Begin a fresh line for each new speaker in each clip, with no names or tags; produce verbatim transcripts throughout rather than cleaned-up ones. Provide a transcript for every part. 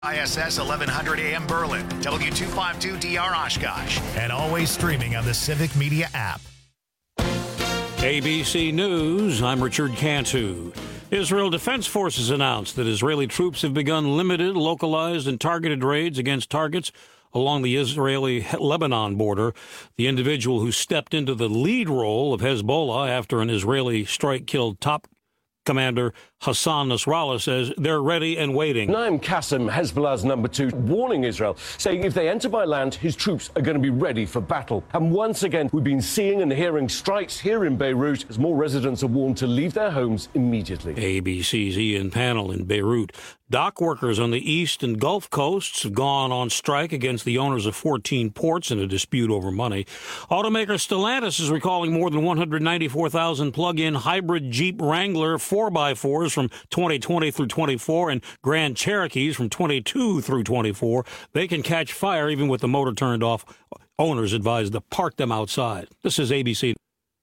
I S S eleven hundred A M Berlin, W two fifty-two D R Oshkosh, and always streaming on the Civic Media app.
A B C News, I'm Richard Cantu. Israel Defense Forces announced that Israeli troops have begun limited, localized, and targeted raids against targets along the Israeli-Lebanon border. The individual who stepped into the lead role of Hezbollah after an Israeli strike killed top Commander Hassan Nasrallah says they're ready and waiting.
Naim Qassem, Hezbollah's number two, warning Israel, saying if they enter by land, his troops are going to be ready for battle. And once again, we've been seeing and hearing strikes here in Beirut as more residents are warned to leave their homes immediately.
A B C's Ian Pannell in Beirut. Dock workers on the east and Gulf coasts have gone on strike against the owners of fourteen ports in a dispute over money. Automaker Stellantis is recalling more than one hundred ninety-four thousand plug-in hybrid Jeep Wrangler four by fours from twenty twenty through twenty-four and Grand Cherokees from twenty-two through twenty-four. They can catch fire even with the motor turned off. Owners advised to park them outside. This is A B C.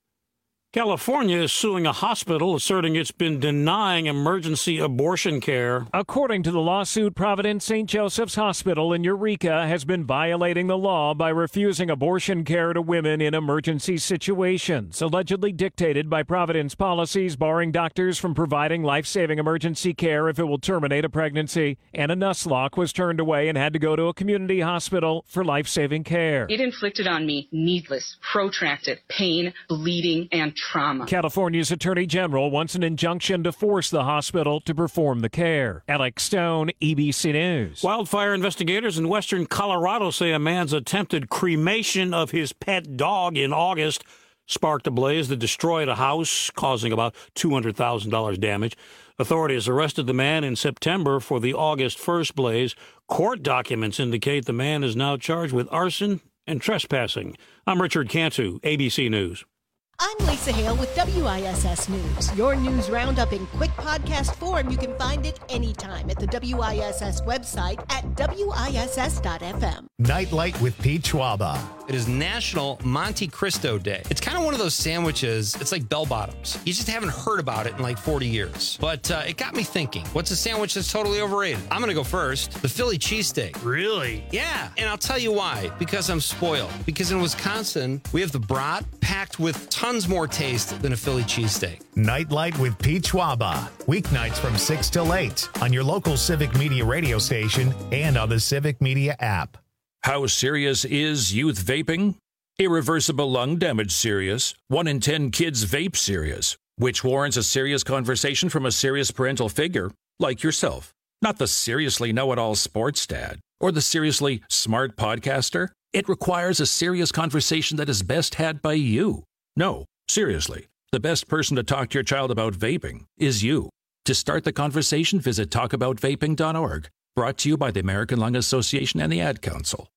California is suing a hospital, asserting it's been denying emergency abortion care.
According to the lawsuit, Providence Saint Joseph's Hospital in Eureka has been violating the law by refusing abortion care to women in emergency situations, allegedly dictated by Providence policies barring doctors from providing life-saving emergency care if it will terminate a pregnancy. Anna Nusslock was turned away and had to go to a community hospital for life-saving care.
It inflicted on me needless, protracted pain, bleeding, and trauma.
California's Attorney General wants an injunction to force the hospital to perform the care. Alex Stone, A B C News.
Wildfire investigators in western Colorado say a man's attempted cremation of his pet dog in August sparked a blaze that destroyed a house, causing about two hundred thousand dollars damage. Authorities arrested the man in September for the August first blaze. Court documents indicate the man is now charged with arson and trespassing. I'm Richard Cantu, A B C News.
I'm Lisa Hale with W I S S News. Your news roundup in quick podcast form. You can find it anytime at the W I S S website at W I S S dot F M.
Nightlight with Pete Schwaba.
It is National Monte Cristo Day. It's kind of one of those sandwiches. It's like bell bottoms. You just haven't heard about it in like forty years. But uh, it got me thinking, what's a sandwich that's totally overrated? I'm going to go first. The Philly cheesesteak.
Really?
Yeah. And I'll tell you why. Because I'm spoiled. Because in Wisconsin, we have the brat packed with tons more taste than a Philly cheesesteak.
Nightlight with Pete Schwaba. Weeknights from six till eight on your local Civic Media radio station and on the Civic Media app.
How serious is youth vaping? Irreversible lung damage serious. One in ten kids vape serious, which warrants a serious conversation from a serious parental figure like yourself. Not the seriously know-it-all sports dad or the seriously smart podcaster. It requires a serious conversation that is best had by you. No, seriously, the best person to talk to your child about vaping is you. To start the conversation, visit talk about vaping dot org. Brought to you by the American Lung Association and the Ad Council.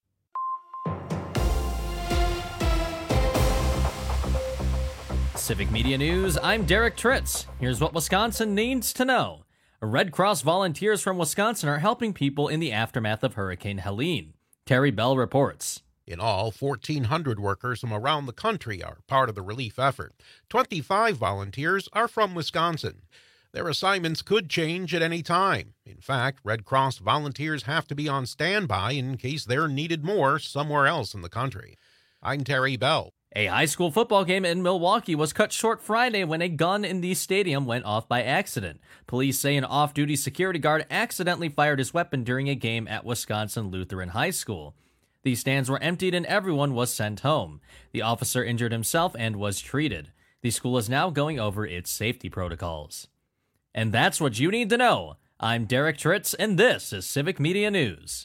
Civic Media News, I'm Derek Tritz. Here's what Wisconsin needs to know. Red Cross volunteers from Wisconsin are helping people in the aftermath of Hurricane Helene. Terry Bell reports.
In all, fourteen hundred workers from around the country are part of the relief effort. twenty-five volunteers are from Wisconsin. Their assignments could change at any time. In fact, Red Cross volunteers have to be on standby in case they're needed more somewhere else in the country. I'm Terry Bell.
A high school football game in Milwaukee was cut short Friday when a gun in the stadium went off by accident. Police say an off-duty security guard accidentally fired his weapon during a game at Wisconsin Lutheran High School. The stands were emptied and everyone was sent home. The officer injured himself and was treated. The school is now going over its safety protocols. And that's what you need to know. I'm Derek Tritz, and this is Civic Media News.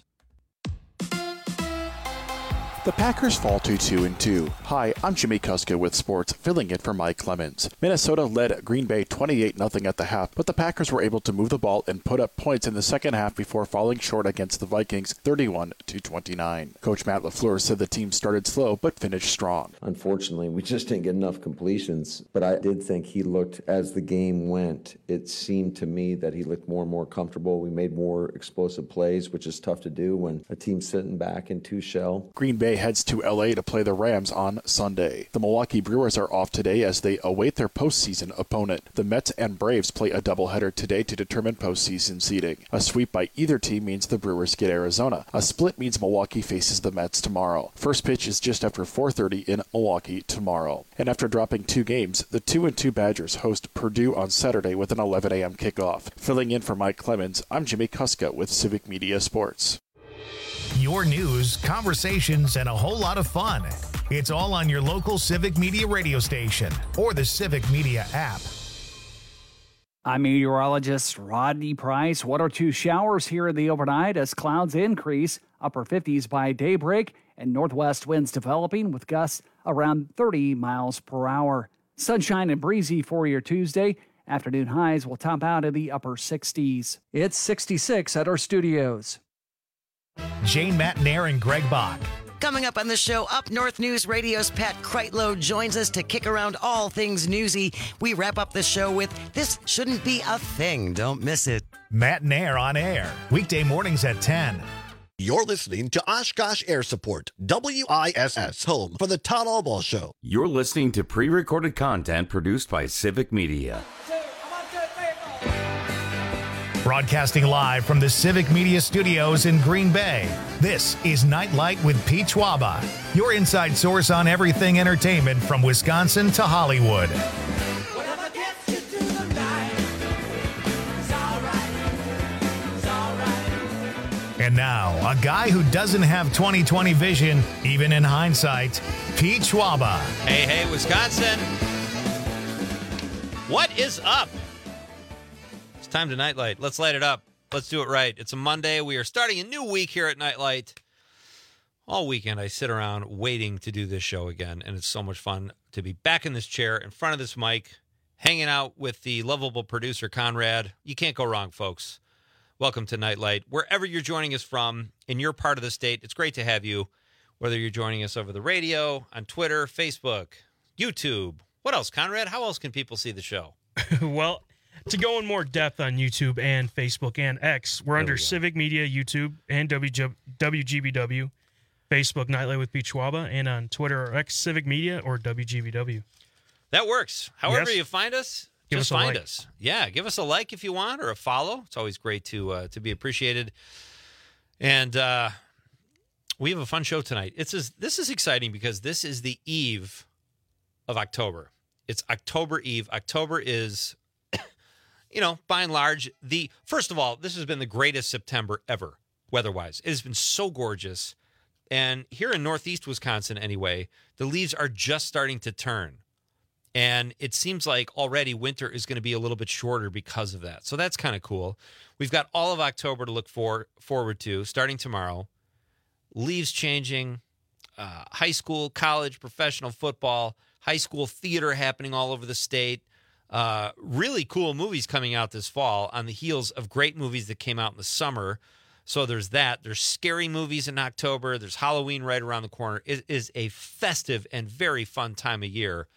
The Packers fall to two and two. Hi, I'm Jimmy Kuska with sports, filling it for Mike Clemens. Minnesota led Green Bay twenty-eight nothing at the half, but the Packers were able to move the ball and put up points in the second half before falling short against the Vikings thirty-one to twenty-nine. Coach Matt LaFleur said the team started slow but finished strong.
Unfortunately, we just didn't get enough completions, but I did think he looked, as the game went, it seemed to me that he looked more and more comfortable. We made more explosive plays, which is tough to do when a team's sitting back in two shell.
Green Bay A heads to L A to play the Rams on Sunday. The Milwaukee Brewers are off today as they await their postseason opponent. The Mets and Braves play a doubleheader today to determine postseason seeding. A sweep by either team means the Brewers get Arizona. A split means Milwaukee faces the Mets tomorrow. First pitch is just after four thirty in Milwaukee tomorrow. And after dropping two games, the two and two Badgers host Purdue on Saturday with an eleven a.m. kickoff. Filling in for Mike Clemens, I'm Jimmy Kuska with Civic Media Sports.
Your news, conversations, and a whole lot of fun. It's all on your local Civic Media radio station or the Civic Media app.
I'm meteorologist Rodney Price. One or two showers here in the overnight as clouds increase, upper fifties by daybreak, and northwest winds developing with gusts around thirty miles per hour. Sunshine and breezy for your Tuesday. Afternoon highs will top out in the upper sixties. It's sixty-six at our studios.
Jane Matnair and Greg Bach.
Coming up on the show, Up North News Radio's Pat Kreitlow joins us to kick around all things newsy. We wrap up the show with This Shouldn't Be a Thing. Don't miss it.
Matnair on air, weekday mornings at ten.
You're listening to Oshkosh Air Support, W I S S, home for the Todd Albaugh Show.
You're listening to pre-recorded content produced by Civic Media.
Broadcasting live from the Civic Media Studios in Green Bay, this is Nightlight with Pete Schwaba, your inside source on everything entertainment from Wisconsin to Hollywood. And now, a guy who doesn't have twenty twenty vision, even in hindsight, Pete Schwaba.
Hey, hey, Wisconsin. What is up? It's time to Nightlight. Let's light it up. Let's do it right. It's a Monday. We are starting a new week here at Nightlight. All weekend, I sit around waiting to do this show again, and it's so much fun to be back in this chair, in front of this mic, hanging out with the lovable producer, Conrad. You can't go wrong, folks. Welcome to Nightlight. Wherever you're joining us from, in your part of the state, it's great to have you, whether you're joining us over the radio, on Twitter, Facebook, YouTube. What else, Conrad? How else can people see the show?
Well, to go in more depth on YouTube and Facebook and X, we're there under we Civic Media, YouTube, and W G B W, Facebook, Nightlight with Pete Schwaba, and on Twitter or X, Civic Media or W G B W.
That works. However
yes.
you find us,
give
just
us
find
like.
us. Yeah, give us a like if you want, or a follow. It's always great to uh, to be appreciated. And uh, we have a fun show tonight. It's a, This is exciting because this is the eve of October. It's October Eve. October is, you know, by and large, the first of all, this has been the greatest September ever, weather-wise. It has been so gorgeous. And here in northeast Wisconsin, anyway, the leaves are just starting to turn. And it seems like already winter is going to be a little bit shorter because of that. So that's kind of cool. We've got all of October to look for, forward to, starting tomorrow. Leaves changing, uh, high school, college, professional football, high school theater happening all over the state. Uh, really cool movies coming out this fall on the heels of great movies that came out in the summer. So there's that. There's scary movies in October. There's Halloween right around the corner. It is a festive and very fun time of year.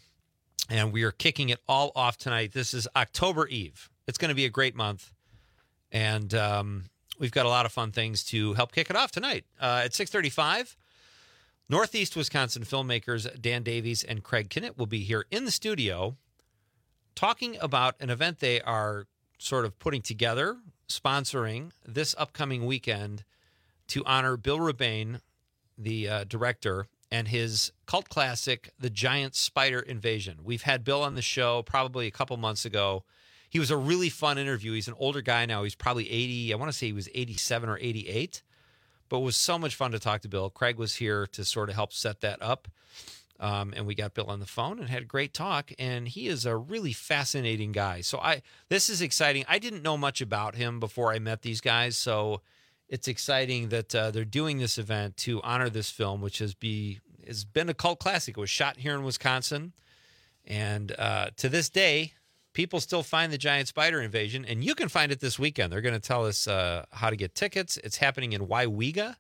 And we are kicking it all off tonight. This is October Eve. It's going to be a great month. And um, we've got a lot of fun things to help kick it off tonight. Uh, at six thirty-five, Northeast Wisconsin filmmakers Dan Davies and Craig Kinnett will be here in the studio talking about an event they are sort of putting together, sponsoring this upcoming weekend to honor Bill Rebane, the uh, director, and his cult classic, The Giant Spider Invasion. We've had Bill on the show probably a couple months ago. He was a really fun interview. He's an older guy now. He's probably eighty. I want to say he was eighty-seven or eighty-eight. But it was so much fun to talk to Bill. Craig was here to sort of help set that up. Um, and we got Bill on the phone and had a great talk. And he is a really fascinating guy. So I this is exciting. I didn't know much about him before I met these guys. So it's exciting that uh, they're doing this event to honor this film, which has, be, has been a cult classic. It was shot here in Wisconsin. And uh, to this day, people still find The Giant Spider Invasion. And you can find it this weekend. They're going to tell us uh, how to get tickets. It's happening in Waiwega.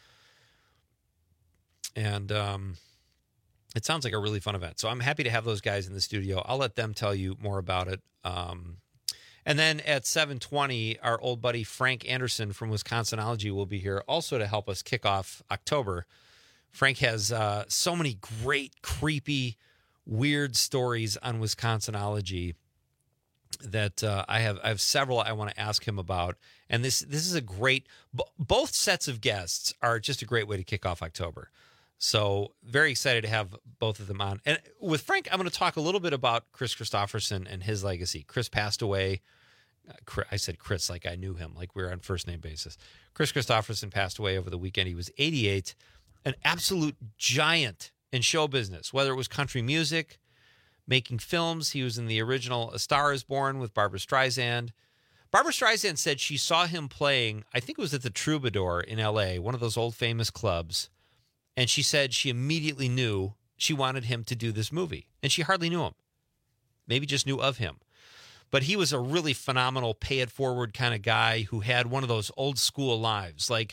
And um, it sounds like a really fun event. So I'm happy to have those guys in the studio. I'll let them tell you more about it. Um, and then at seven twenty, our old buddy Frank Anderson from Wisconsinology will be here also to help us kick off October Frank has uh, so many great, creepy, weird stories on Wisconsinology that uh, I have I have several I want to ask him about. And this this is a great, b- both sets of guests are just a great way to kick off October. So very excited to have both of them on. And with Frank, I'm going to talk a little bit about Chris Christopherson and his legacy. Chris passed away. I said Chris like I knew him, like we were on first name basis. Chris Christopherson passed away over the weekend. He was eighty-eight, an absolute giant in show business, whether it was country music, making films. He was in the original A Star Is Born with Barbra Streisand. Barbra Streisand said she saw him playing, I think it was at the Troubadour in L A, one of those old famous clubs. And she said she immediately knew she wanted him to do this movie. And she hardly knew him. Maybe just knew of him. But he was a really phenomenal pay-it-forward kind of guy who had one of those old-school lives. Like,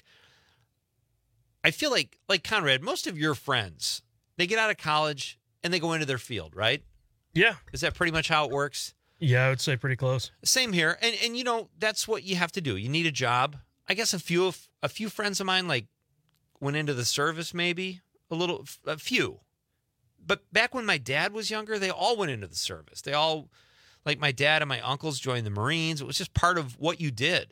I feel like, like Conrad, most of your friends, they get out of college and they go into their field, right?
Yeah.
Is that pretty much how it works?
Yeah, I would say pretty close.
Same here. And, and you know, that's what you have to do. You need a job. I guess a few of, a few friends of mine, like, went into the service maybe. A little, a few. But back when my dad was younger, they all went into the service. They all... Like my dad and my uncles joined the Marines. It was just part of what you did.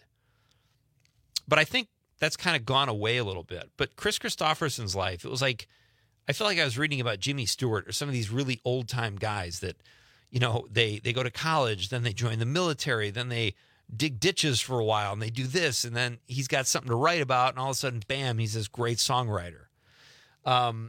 But I think that's kind of gone away a little bit. But Chris Christopherson's life, it was like, I feel like I was reading about Jimmy Stewart or some of these really old-time guys that, you know, they, they go to college, then they join the military, then they dig ditches for a while, and they do this, and then he's got something to write about, and all of a sudden, bam, he's this great songwriter. Um.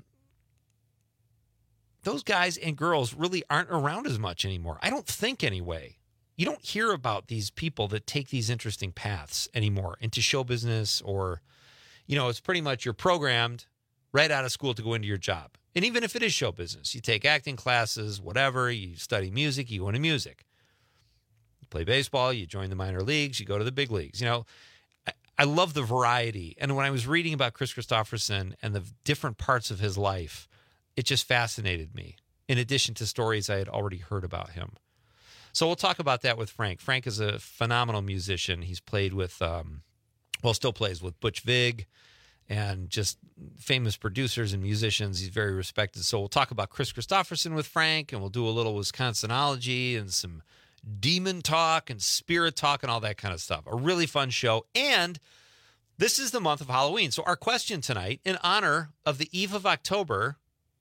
Those guys and girls really aren't around as much anymore. I don't think anyway. You don't hear about these people that take these interesting paths anymore into show business or, you know, it's pretty much you're programmed right out of school to go into your job. And even if it is show business, you take acting classes, whatever, you study music, you go into music. You play baseball, you join the minor leagues, you go to the big leagues. You know, I, I love the variety. And when I was reading about Chris Christopherson and the different parts of his life, it just fascinated me, in addition to stories I had already heard about him. So we'll talk about that with Frank. Frank is a phenomenal musician. He's played with, um, well, still plays with Butch Vig and just famous producers and musicians. He's very respected. So we'll talk about Chris Christopherson with Frank, and we'll do a little Wisconsinology and some demon talk and spirit talk and all that kind of stuff. A really fun show. And this is the month of Halloween. So our question tonight, in honor of the eve of October,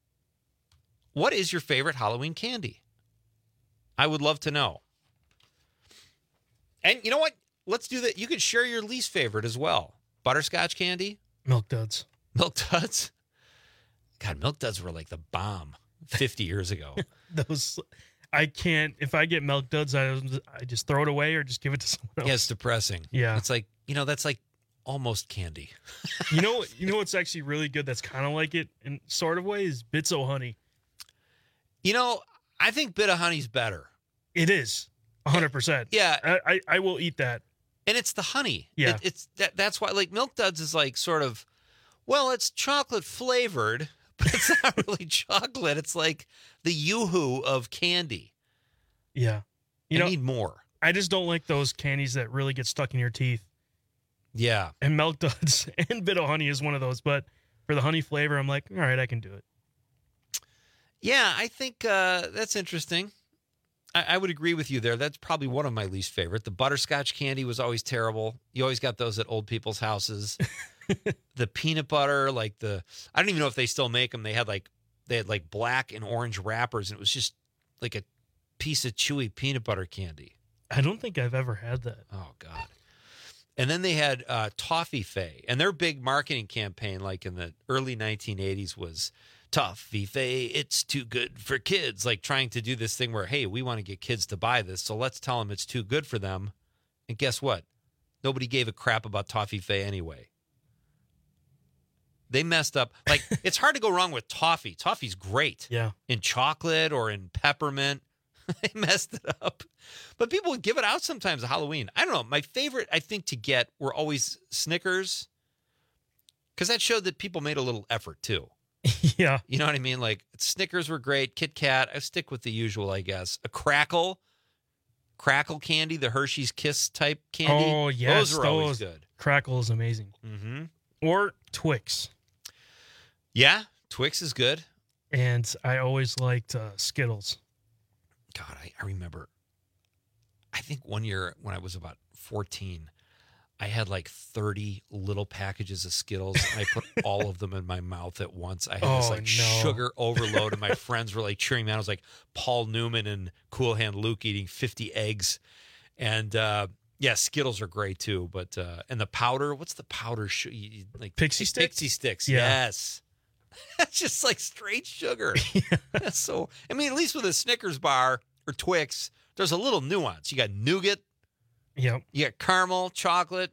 what is your favorite Halloween candy? I would love to know. And you know what? Let's do that. You could share your least favorite as well. Butterscotch candy?
Milk Duds.
Milk Duds? God, Milk Duds were like the bomb fifty years ago.
Those, I can't, if I get Milk Duds, I, I just throw it away or just give it to someone else.
Yeah, it's depressing.
Yeah.
It's like, you know, that's like almost candy.
you know, you know what's actually really good that's kind of like it in sort of way is Bits O' Honey.
You know, I think Bit of Honey's better.
It is, one hundred percent.
Yeah.
I, I, I will eat that.
And it's the honey.
Yeah.
It, it's that, That's why, like, Milk Duds is like sort of, well, it's chocolate flavored, but it's not really chocolate. It's like the Yoo-hoo of candy.
Yeah. You
I
know,
need more.
I just don't like those candies that really get stuck in your teeth.
Yeah.
And Milk Duds and Bit O' Honey is one of those. But for the honey flavor, I'm like, all right, I can do it.
Yeah, I think uh, that's interesting. I, I would agree with you there. That's probably one of my least favorite. The butterscotch candy was always terrible. You always got those at old people's houses. The peanut butter, like the, I don't even know if they still make them. They had like, they had like black and orange wrappers, and it was just like a piece of chewy peanut butter candy.
I don't think I've ever had that.
Oh, God. And then they had uh, Toffee Fay, and their big marketing campaign, like in the early nineteen eighties, was Toffee Fay, it's too good for kids. Like trying to do this thing where, hey, we want to get kids to buy this, so let's tell them it's too good for them. And guess what? Nobody gave a crap about Toffee Fay anyway. They messed up. Like, it's hard to go wrong with toffee. Toffee's great.
Yeah.
In chocolate or in peppermint. They messed it up. But people would give it out sometimes at Halloween. I don't know. My favorite, I think, to get were always Snickers. Because that showed that people made a little effort, too.
Yeah.
You know what I mean? Like, Snickers were great. Kit Kat. I stick with the usual, I guess. A Crackle. Crackle candy, the Hershey's Kiss type candy.
Oh, yes.
Those were always
those.
good.
Crackle is amazing.
Mm-hmm.
Or Twix.
Yeah, Twix is good.
And I always liked uh, Skittles.
God, I, I remember, I think one year when I was about fourteen, I had like thirty little packages of Skittles, and I put all of them in my mouth at once. I had
oh,
this like
no.
sugar overload, and my friends were like cheering me on. I was like Paul Newman and Cool Hand Luke eating fifty eggs. And uh, yeah, Skittles are great too. But uh, and the powder, what's the powder? Sh- you, like
Pixie Sticks?
Pixie Sticks,
Yeah.
yes. That's just like straight sugar. That's so, I mean, at least with a Snickers bar or Twix, there's a little nuance. You got nougat.
Yep.
You got caramel, chocolate.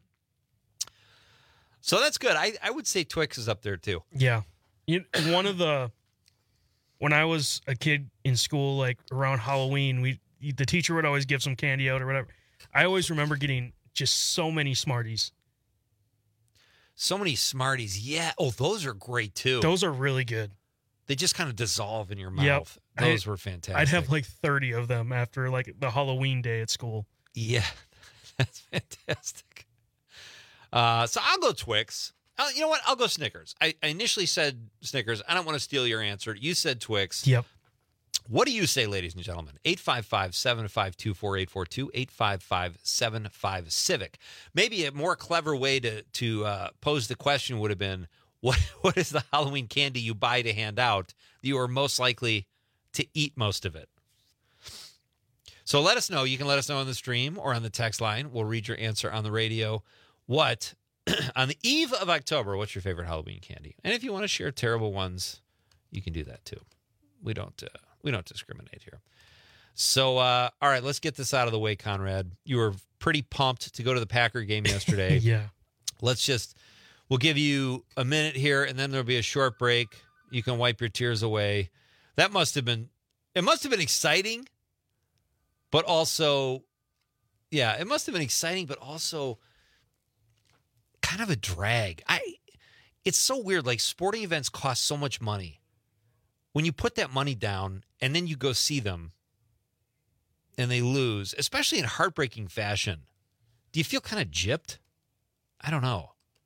So that's good. I, I would say Twix is up there too.
Yeah. You, one of the, when I was a kid in school, like around Halloween, we the teacher would always give some candy out or whatever. I always remember getting just so many Smarties.
So many Smarties. Yeah. Oh, those are great too.
Those are really good.
They just kind of dissolve in your mouth.
Yep.
Those
I,
were fantastic.
I'd have like thirty of them after like the Halloween day at school.
Yeah. That's fantastic. Uh, so I'll go Twix. Uh, you know what? I'll go Snickers. I, I initially said Snickers. I don't want to steal your answer. You said Twix.
Yep.
What do you say, ladies and gentlemen? eight five five, seven five two, four eight four two, eight five five, seven five, Civic. Maybe a more clever way to, to uh, pose the question would have been, what what is the Halloween candy you buy to hand out that you are most likely to eat most of it? So let us know. You can let us know on the stream or on the text line. We'll read your answer on the radio. What, on the eve of October, what's your favorite Halloween candy? And if you want to share terrible ones, you can do that too. We don't uh, we don't discriminate here. So, uh, all right, let's get this out of the way, Conrad. You were pretty pumped to go to the Packer game yesterday.
Yeah.
Let's just, we'll give you a minute here, and then there'll be a short break. You can wipe your tears away. That must have been, it must have been exciting, but also, yeah, it must have been exciting, but also kind of a drag. I, it's so weird. Like, sporting events cost so much money. When you put that money down and then you go see them and they lose, especially in heartbreaking fashion, do you feel kind of gypped? I don't know.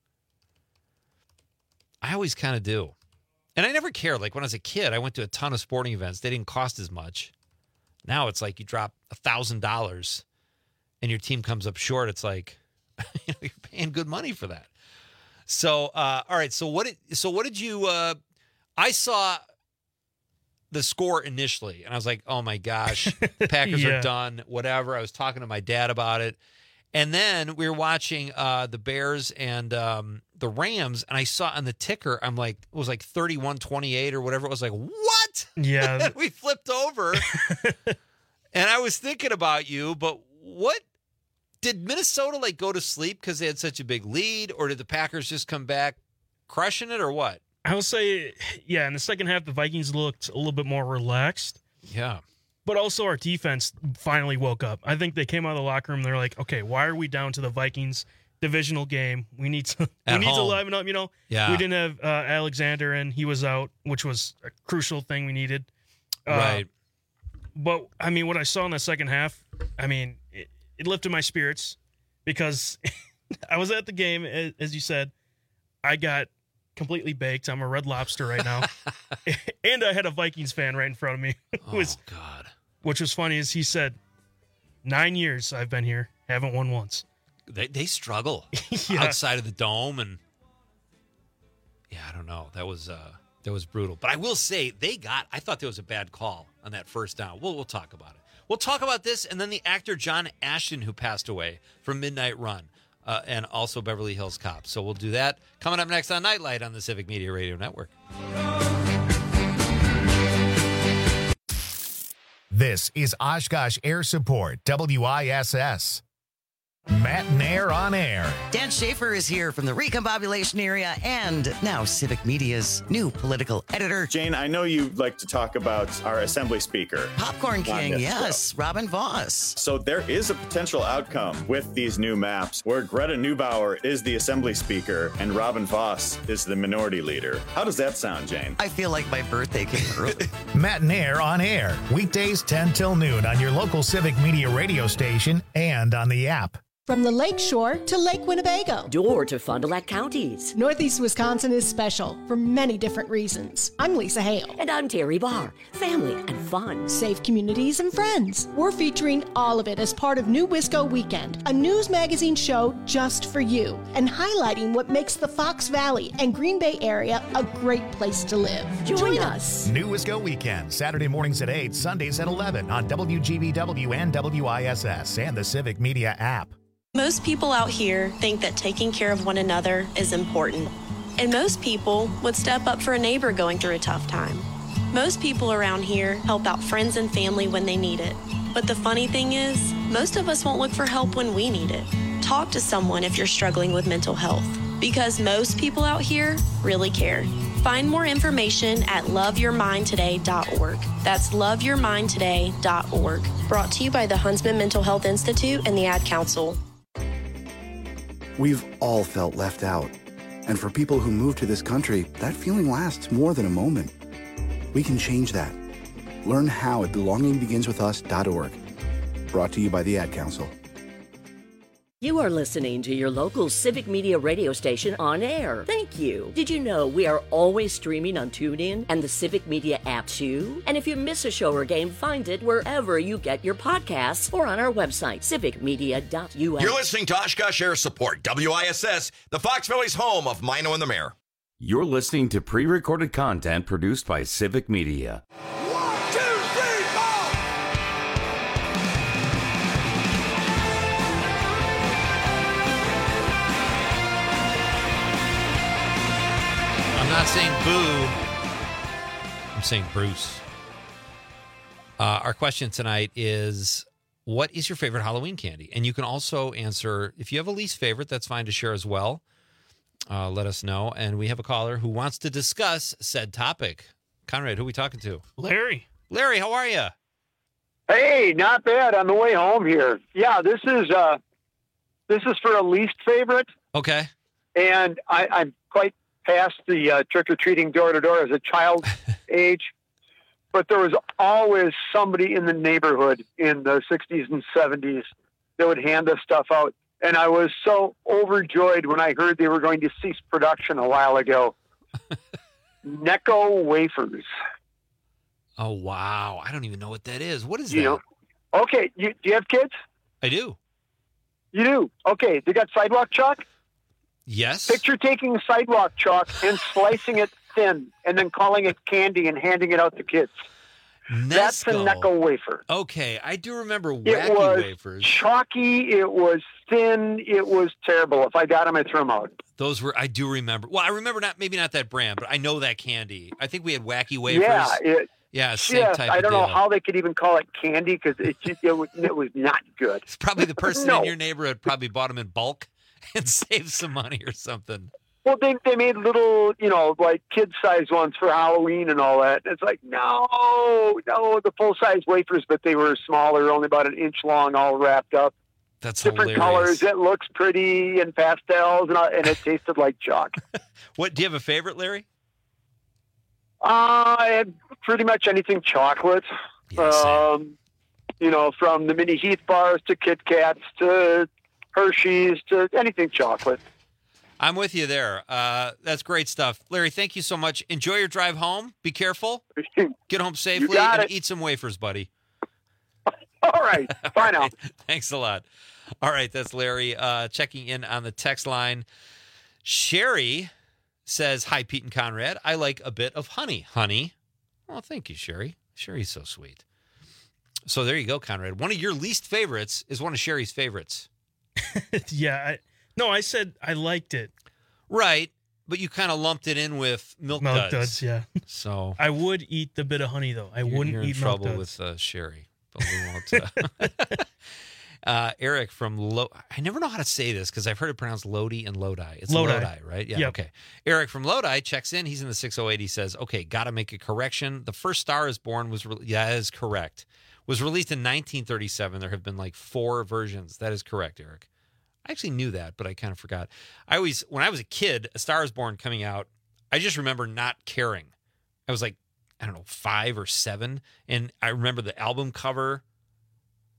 I always kind of do. And I never cared. Like when I was a kid, I went to a ton of sporting events. They didn't cost as much. Now it's like you drop one thousand dollars and your team comes up short. It's like, you know, you're paying good money for that. So, uh, all right. So what did, so what did you, uh, I saw the score initially, and I was like, oh my gosh, Packers
Yeah.
are done, whatever. I was talking to my dad about it. And then we were watching uh, the Bears and um, the Rams, and I saw on the ticker, I'm like, it was like thirty-one twenty-eight or whatever. It was like, what?
Yeah.
And then we flipped over, and I was thinking about you, but what? Did Minnesota like go to sleep because they had such a big lead, or did the Packers just come back crushing it, or what?
I will say, yeah, in the second half, the Vikings looked a little bit more relaxed.
Yeah.
But also our defense finally woke up. I think they came out of the locker room. They're like, okay, why are we down to the Vikings divisional game? We need to
At
we need
home.
to liven up. You know,
Yeah.
we didn't have uh, Alexander, and he was out, which was a crucial thing we needed. Uh,
Right.
But, I mean, what I saw in the second half, I mean, it, it lifted my spirits because I was at the game, as, as you said. I got completely baked. I'm a Red Lobster right now. And I had a Vikings fan right in front of me. who was,
Oh, God.
Which was funny is he said, nine years I've been here, haven't won once.
They they struggle
Yeah.
outside of the dome, and yeah, I don't know. That was uh, that was brutal. But I will say they got. I thought there was a bad call on that first down. We'll we'll talk about it. We'll talk about this, and then the actor John Ashton, who passed away from Midnight Run, uh, and also Beverly Hills Cop. So we'll do that coming up next on Nightlight on the Civic Media Radio Network.
This is Oshkosh Air Support, W I S S. Matt Nair on air.
Dan Schaefer is here from the Recombobulation area and now Civic Media's new political editor.
Jane, I know you like to talk about our Assembly Speaker.
Popcorn
on
King,
this
yes,
show.
Robin Voss.
So there is a potential outcome with these new maps where Greta Neubauer is the Assembly Speaker and Robin Voss is the Minority Leader. How does that sound, Jane?
I feel like my birthday came early.
Matt Nair on air. Weekdays ten till noon on your local Civic Media radio station and on the app.
From the Lake Shore to Lake Winnebago.
Door to Fond du Lac counties.
Northeast Wisconsin is special for many different reasons. I'm Lisa Hale.
And I'm Terry Barr. Family and fun.
Safe communities and friends. We're featuring all of it as part of New Wisco Weekend, a news magazine show just for you, and highlighting what makes the Fox Valley and Green Bay area a great place to live.
Join,
Join
us.
us.
New Wisco Weekend, Saturday mornings at eight, Sundays at eleven on W G B W and W I S S and the Civic Media app.
Most people out here think that taking care of one another is important. And most people would step up for a neighbor going through a tough time. Most people around here help out friends and family when they need it. But the funny thing is, most of us won't look for help when we need it. Talk to someone if you're struggling with mental health, because most people out here really care. Find more information at love your mind today dot org. That's love your mind today dot org. Brought to you by the Huntsman Mental Health Institute and the Ad Council.
We've all felt left out. And for people who move to this country, that feeling lasts more than a moment. We can change that. Learn how at belonging begins with us dot org. Brought to you by the Ad Council.
You are listening to your local Civic Media radio station on air. Thank you. Did you know we are always streaming on TuneIn and the Civic Media app too? And if you miss a show or game, find it wherever you get your podcasts or on our website, civic media dot U S.
You're listening to Oshkosh Air Support, W I S S, the Fox Valley's home of Mino and the Mayor.
You're listening to pre-recorded content produced by Civic Media.
I'm not saying boo. I'm saying Bruce. Uh, our question tonight is, what is your favorite Halloween candy? And you can also answer, if you have a least favorite, that's fine to share as well. Uh, let us know. And we have a caller who wants to discuss said topic. Conrad, who are we talking to?
Larry.
Larry, how are you?
Hey, not bad on the way home here. Yeah, this is uh, this is for a least favorite.
Okay.
And I, I'm quite past the uh, trick-or-treating door-to-door as a child age. But there was always somebody in the neighborhood in the sixties and seventies that would hand us stuff out. And I was so overjoyed when I heard they were going to cease production a while ago. Necco wafers.
Oh, wow. I don't even know what that is. What is
You
that?
know, okay, you, do you have kids?
I do.
You do? Okay, they got sidewalk chalk?
Yes.
Picture taking sidewalk chalk and slicing it thin and then calling it candy and handing it out to kids. That's a
Nesco.
Necco wafer.
Okay, I do remember
It
wacky
was
wafers.
chalky. It was thin. It was terrible. If I got them, I'd throw them out.
Those were, I do remember. Well, I remember not, maybe not that brand, but I know that candy. I think we had wacky wafers.
Yeah, it,
yeah, same
yes,
type
I
of
don't know
deal.
how they could even call it candy because it just it was, it was not good.
It's probably the person
No.
in your neighborhood probably bought them in bulk and saved some money or something.
Well, they they made little, you know, like kid-sized ones for Halloween and all that. It's like, no, no, the full-size wafers, but they were smaller, only about an inch long, all wrapped up.
That's
Different
hilarious.
colors. It looks pretty and pastels, and, all, and it tasted like chalk.
What, do you have a favorite, Larry?
Uh, and pretty much anything chocolate. um, you know, from the mini Heath bars to Kit Kats to Hershey's to anything chocolate.
I'm with you there. Uh, that's great stuff. Larry, thank you so much. Enjoy your drive home. Be careful. Get home safely
got
and
it.
eat some wafers, buddy.
All right. Bye now.
Thanks a lot. All right, that's Larry uh, checking in on the text line. Sherry says, hi, Pete and Conrad. I like a bit of honey. Honey. Well, thank you, Sherry. Sherry's so sweet. So there you go, Conrad. One of your least favorites is one of Sherry's favorites.
yeah. I, no, I said I liked it.
Right, but you kind of lumped it in with milk,
Milk
duds.
duds, yeah.
So
I would eat the bit of honey, though. I
you're,
wouldn't
you're in
eat milk
trouble
duds.
with uh, Sherry, but we won't. Uh, uh, Eric from Lo- I never know how to say this because I've heard it pronounced Lodi and Lodi. It's
Lodi.
Lodi, right? Yeah.
Yep.
Okay. Eric from Lodi checks in. He's in the six oh eight. He says, "Okay, got to make a correction. The first Star is Born was re- yeah, that is correct. Was released in nineteen thirty-seven. There have been like four versions. That is correct, Eric." I actually knew that, but I kind of forgot. I always, when I was a kid, A Star is Born coming out, I just remember not caring. I was like, I don't know, five or seven. And I remember the album cover.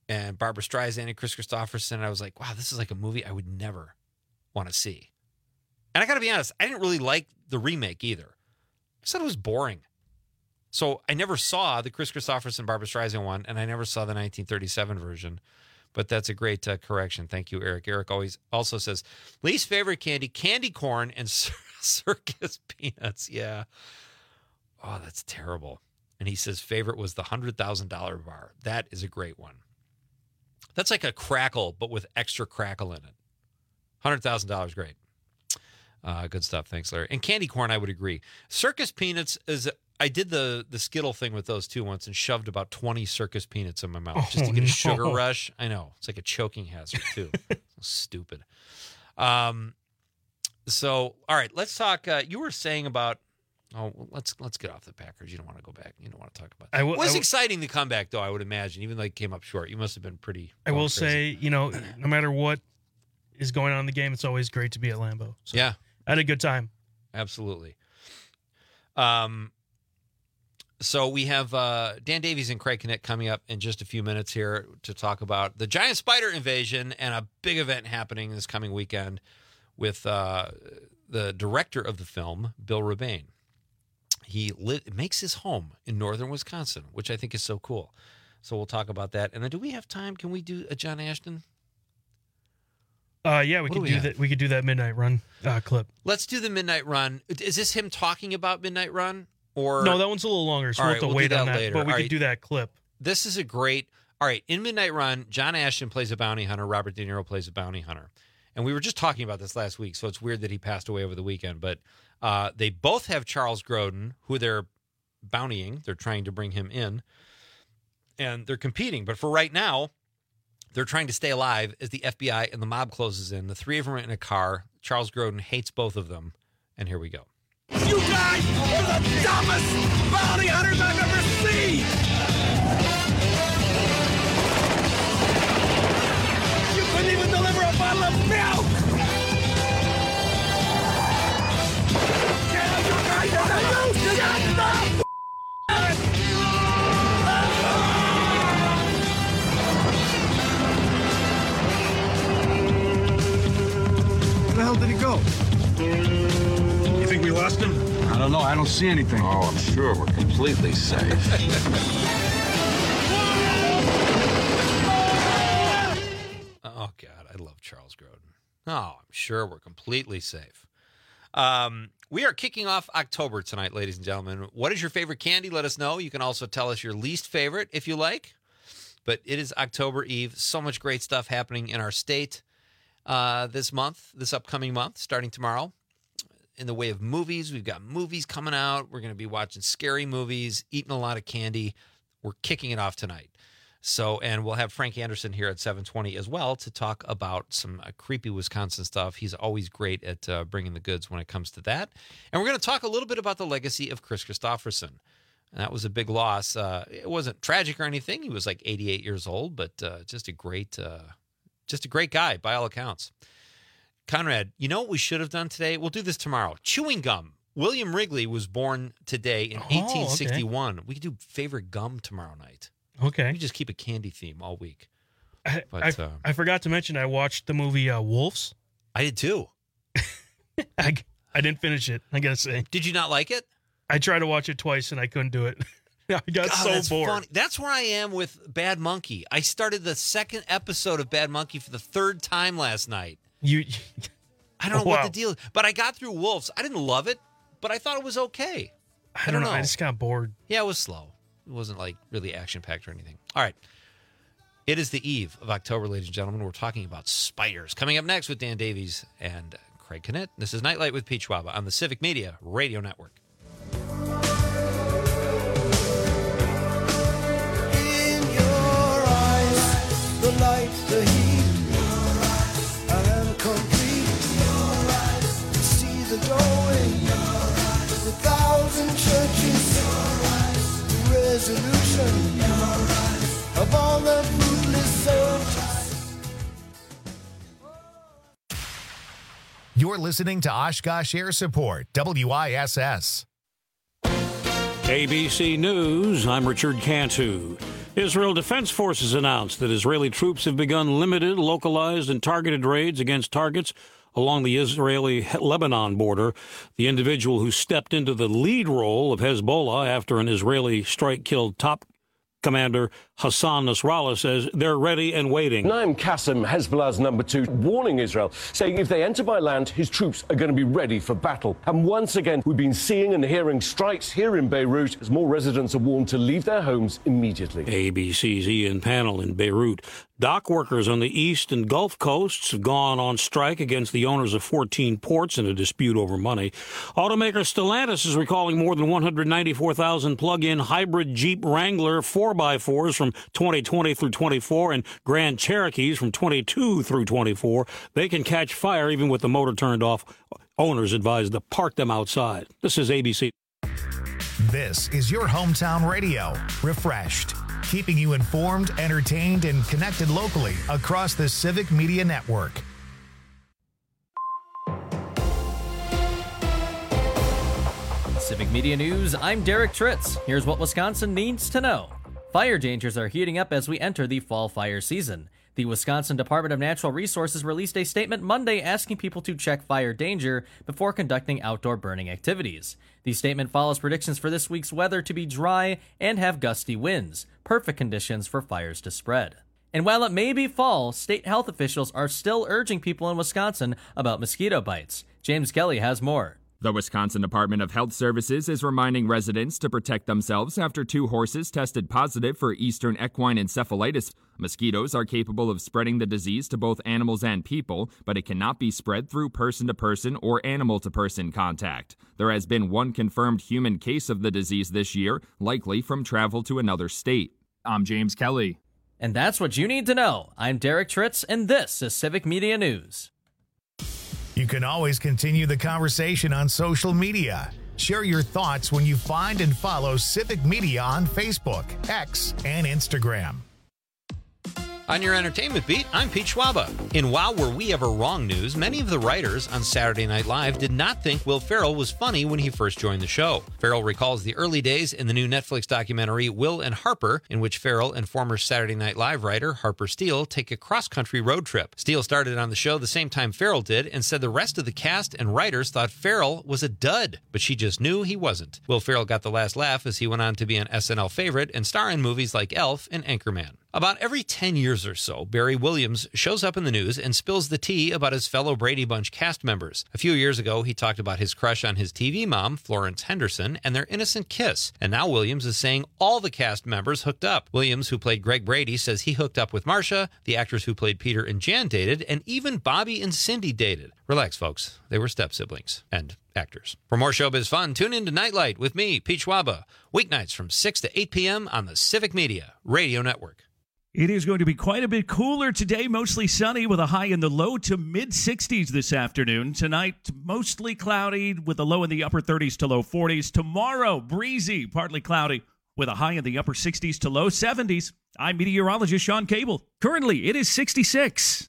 and Barbara Streisand and Chris Christopherson. And I was like, wow, this is like a movie I would never want to see. And I got to be honest, I didn't really like the remake either. I said it was boring. So I never saw the Chris Christopherson, Barbara Streisand one, and I never saw the nineteen thirty-seven version. But that's a great uh, correction. Thank you, Eric. Eric always also says, least favorite candy, candy corn and circus peanuts. Yeah. Oh, that's terrible. And he says favorite was the one hundred thousand dollars bar. That is a great one. That's like a crackle, but with extra crackle in it. one hundred thousand dollars, great. Uh, good stuff. Thanks, Larry. And candy corn, I would agree. Circus peanuts is... I did the the Skittle thing with those two once and shoved about twenty circus peanuts in my mouth just to get a
no.
sugar rush. I know. It's like a choking hazard, too. Stupid. Um. So, all right, let's talk. Uh, you were saying about... Oh, let's let's get off the Packers. You don't want to go back. You don't want to talk about that.
I will,
it was
I will,
exciting to come back, though, I would imagine, even though it came up short. You must have been pretty...
I will
crazy.
say, you know, no matter what is going on in the game, it's always great to be at Lambeau. So
yeah.
I had a good time.
Absolutely. Um... So we have uh, Dan Davies and Craig Knitt coming up in just a few minutes here to talk about the giant spider invasion and a big event happening this coming weekend with uh, the director of the film, Bill Rebane. He lit, makes his home in northern Wisconsin, which I think is so cool. So we'll talk about that. And then do we have time? Can we do a John Ashton?
Uh, yeah, we
What
could
do
do,
we
that. We could do that Midnight Run uh, clip.
Let's do the Midnight Run. Is this him talking about Midnight Run? Or
No, that one's a little longer, so
All
we'll
right,
have to
we'll
wait
do
on
that
that.
later.
But we
All
could
right.
do that clip.
This is a great... All right, in Midnight Run, John Ashton plays a bounty hunter. Robert De Niro plays a bounty hunter. And we were just talking about this last week, so it's weird that he passed away over the weekend. But uh, they both have Charles Grodin, who they're bountying. They're trying to bring him in. And they're competing. But for right now, they're trying to stay alive as the F B I and the mob closes in. The three of them are in a car. Charles Grodin hates both of them. And here we go.
You guys are the dumbest bounty hunters I've ever seen! You couldn't even deliver a bottle of milk! Yeah, you guys are the useless! Shut the
Where the hell did he go? You think we lost him? I don't know. I don't see anything.
Oh, I'm sure we're completely safe.
Oh, God, I love Charles Grodin. Oh, I'm sure we're completely safe. Um, we are kicking off October tonight, ladies and gentlemen. What is your favorite candy? Let us know. You can also tell us your least favorite if you like. But it is October Eve. So much great stuff happening in our state uh, this month, this upcoming month, starting tomorrow. In the way of movies, we've got movies coming out. We're going to be watching scary movies, eating a lot of candy. We're kicking it off tonight. So, and we'll have Frank Anderson here at seven twenty as well to talk about some uh, creepy Wisconsin stuff. He's always great at uh, bringing the goods when it comes to that. And we're going to talk a little bit about the legacy of Chris Christopherson. And that was a big loss. Uh, it wasn't tragic or anything. He was like eighty-eight years old, but uh, just a great, uh, just a great guy by all accounts. Conrad, you know what we should have done today? We'll do this tomorrow. Chewing gum. William Wrigley was born today in
Oh,
eighteen sixty-one. Okay. We could do favorite gum tomorrow night.
Okay.
We just keep a candy theme all week.
I,
But,
I,
uh,
I forgot to mention I watched the movie uh, Wolves.
I did too.
I, I didn't finish it, I gotta say.
Did you not like it?
I tried to watch it twice and I couldn't do it. I got
God,
so
that's
bored.
funny. That's where I am with Bad Monkey. I started the second episode of Bad Monkey for the third time last night.
You,
I don't know
Wow.
what the deal is, but I got through Wolves. I didn't love it, but I thought it was okay.
I don't know. I just got bored.
Yeah, it was slow. It wasn't like really action-packed or anything. All right. It is the eve of October, ladies and gentlemen. We're talking about spiders. Coming up next with Dan Davies and Craig Knitt. This is Nightlight with Pete Schwaba on the Civic Media Radio Network.
In your eyes, the light, the heat, I am complete. To see the doorway, the thousand churches, the resolution of all the fruitless soldiers.
You're listening to Oshkosh Air Support, W I S S.
A B C News, I'm Richard Cantu. Israel Defense Forces announced that Israeli troops have begun limited, localized, and targeted raids against targets along the Israeli-Lebanon border. The individual who stepped into the lead role of Hezbollah after an Israeli strike killed top Commander Hassan Nasrallah says they're ready and waiting.
Naim Qassem, Hezbollah's number two, warning Israel, saying if they enter by land, his troops are going to be ready for battle. And once again, we've been seeing and hearing strikes here in Beirut as more residents are warned to leave their homes immediately.
A B C's Ian Pannell in Beirut. Dock workers on the east and Gulf coasts have gone on strike against the owners of fourteen ports in a dispute over money. Automaker Stellantis is recalling more than one hundred ninety-four thousand plug-in hybrid Jeep Wrangler four by fours from twenty twenty through twenty-four and Grand Cherokees from twenty-two through twenty-four. They can catch fire even with the motor turned off. Owners advised to park them outside. This is A B C.
This is your hometown radio. Refreshed. Keeping you informed, entertained, and connected locally across the Civic Media Network.
Civic Media News, I'm Derek Tritz. Here's what Wisconsin needs to know. Fire dangers are heating up as we enter the fall fire season. The Wisconsin Department of Natural Resources released a statement Monday asking people to check fire danger before conducting outdoor burning activities. The statement follows predictions for this week's weather to be dry and have gusty winds, perfect conditions for fires to spread. And while it may be fall, state health officials are still urging people in Wisconsin about mosquito bites. James Kelly has more.
The Wisconsin Department of Health Services is reminding residents to protect themselves after two horses tested positive for Eastern equine encephalitis. Mosquitoes are capable of spreading the disease to both animals and people, but it cannot be spread through person-to-person or animal-to-person contact. There has been one confirmed human case of the disease this year, likely from travel to another state. I'm James Kelly.
And that's what you need to know. I'm Derek Tritz, and this is Civic Media News.
You can always continue the conversation on social media. Share your thoughts when you find and follow Civic Media on Facebook, X, and Instagram.
On your entertainment beat, I'm Pete Schwaba. In Wow, Were We Ever Wrong news, many of the writers on Saturday Night Live did not think Will Ferrell was funny when he first joined the show. Ferrell recalls the early days in the new Netflix documentary Will and Harper, in which Ferrell and former Saturday Night Live writer Harper Steele take a cross-country road trip. Steele started on the show the same time Ferrell did and said the rest of the cast and writers thought Ferrell was a dud, but she just knew he wasn't. Will Ferrell got the last laugh as he went on to be an S N L favorite and star in movies like Elf and Anchorman. About every ten years or so, Barry Williams shows up in the news and spills the tea about his fellow Brady Bunch cast members. A few years ago, he talked about his crush on his T V mom, Florence Henderson, and their innocent kiss. And now Williams is saying all the cast members hooked up. Williams, who played Greg Brady, says he hooked up with Marcia, the actors who played Peter and Jan dated, and even Bobby and Cindy dated. Relax, folks. They were step-siblings. And actors. For more showbiz fun, tune in to Nightlight with me, Pete Schwaba, weeknights from six to eight p.m. on the Civic Media Radio Network.
It is going to be quite a bit cooler today, mostly sunny with a high in the low to mid-sixties this afternoon. Tonight, mostly cloudy with a low in the upper thirties to low forties. Tomorrow, breezy, partly cloudy with a high in the upper sixties to low seventies. I'm meteorologist Sean Cable. Currently, it is sixty-six.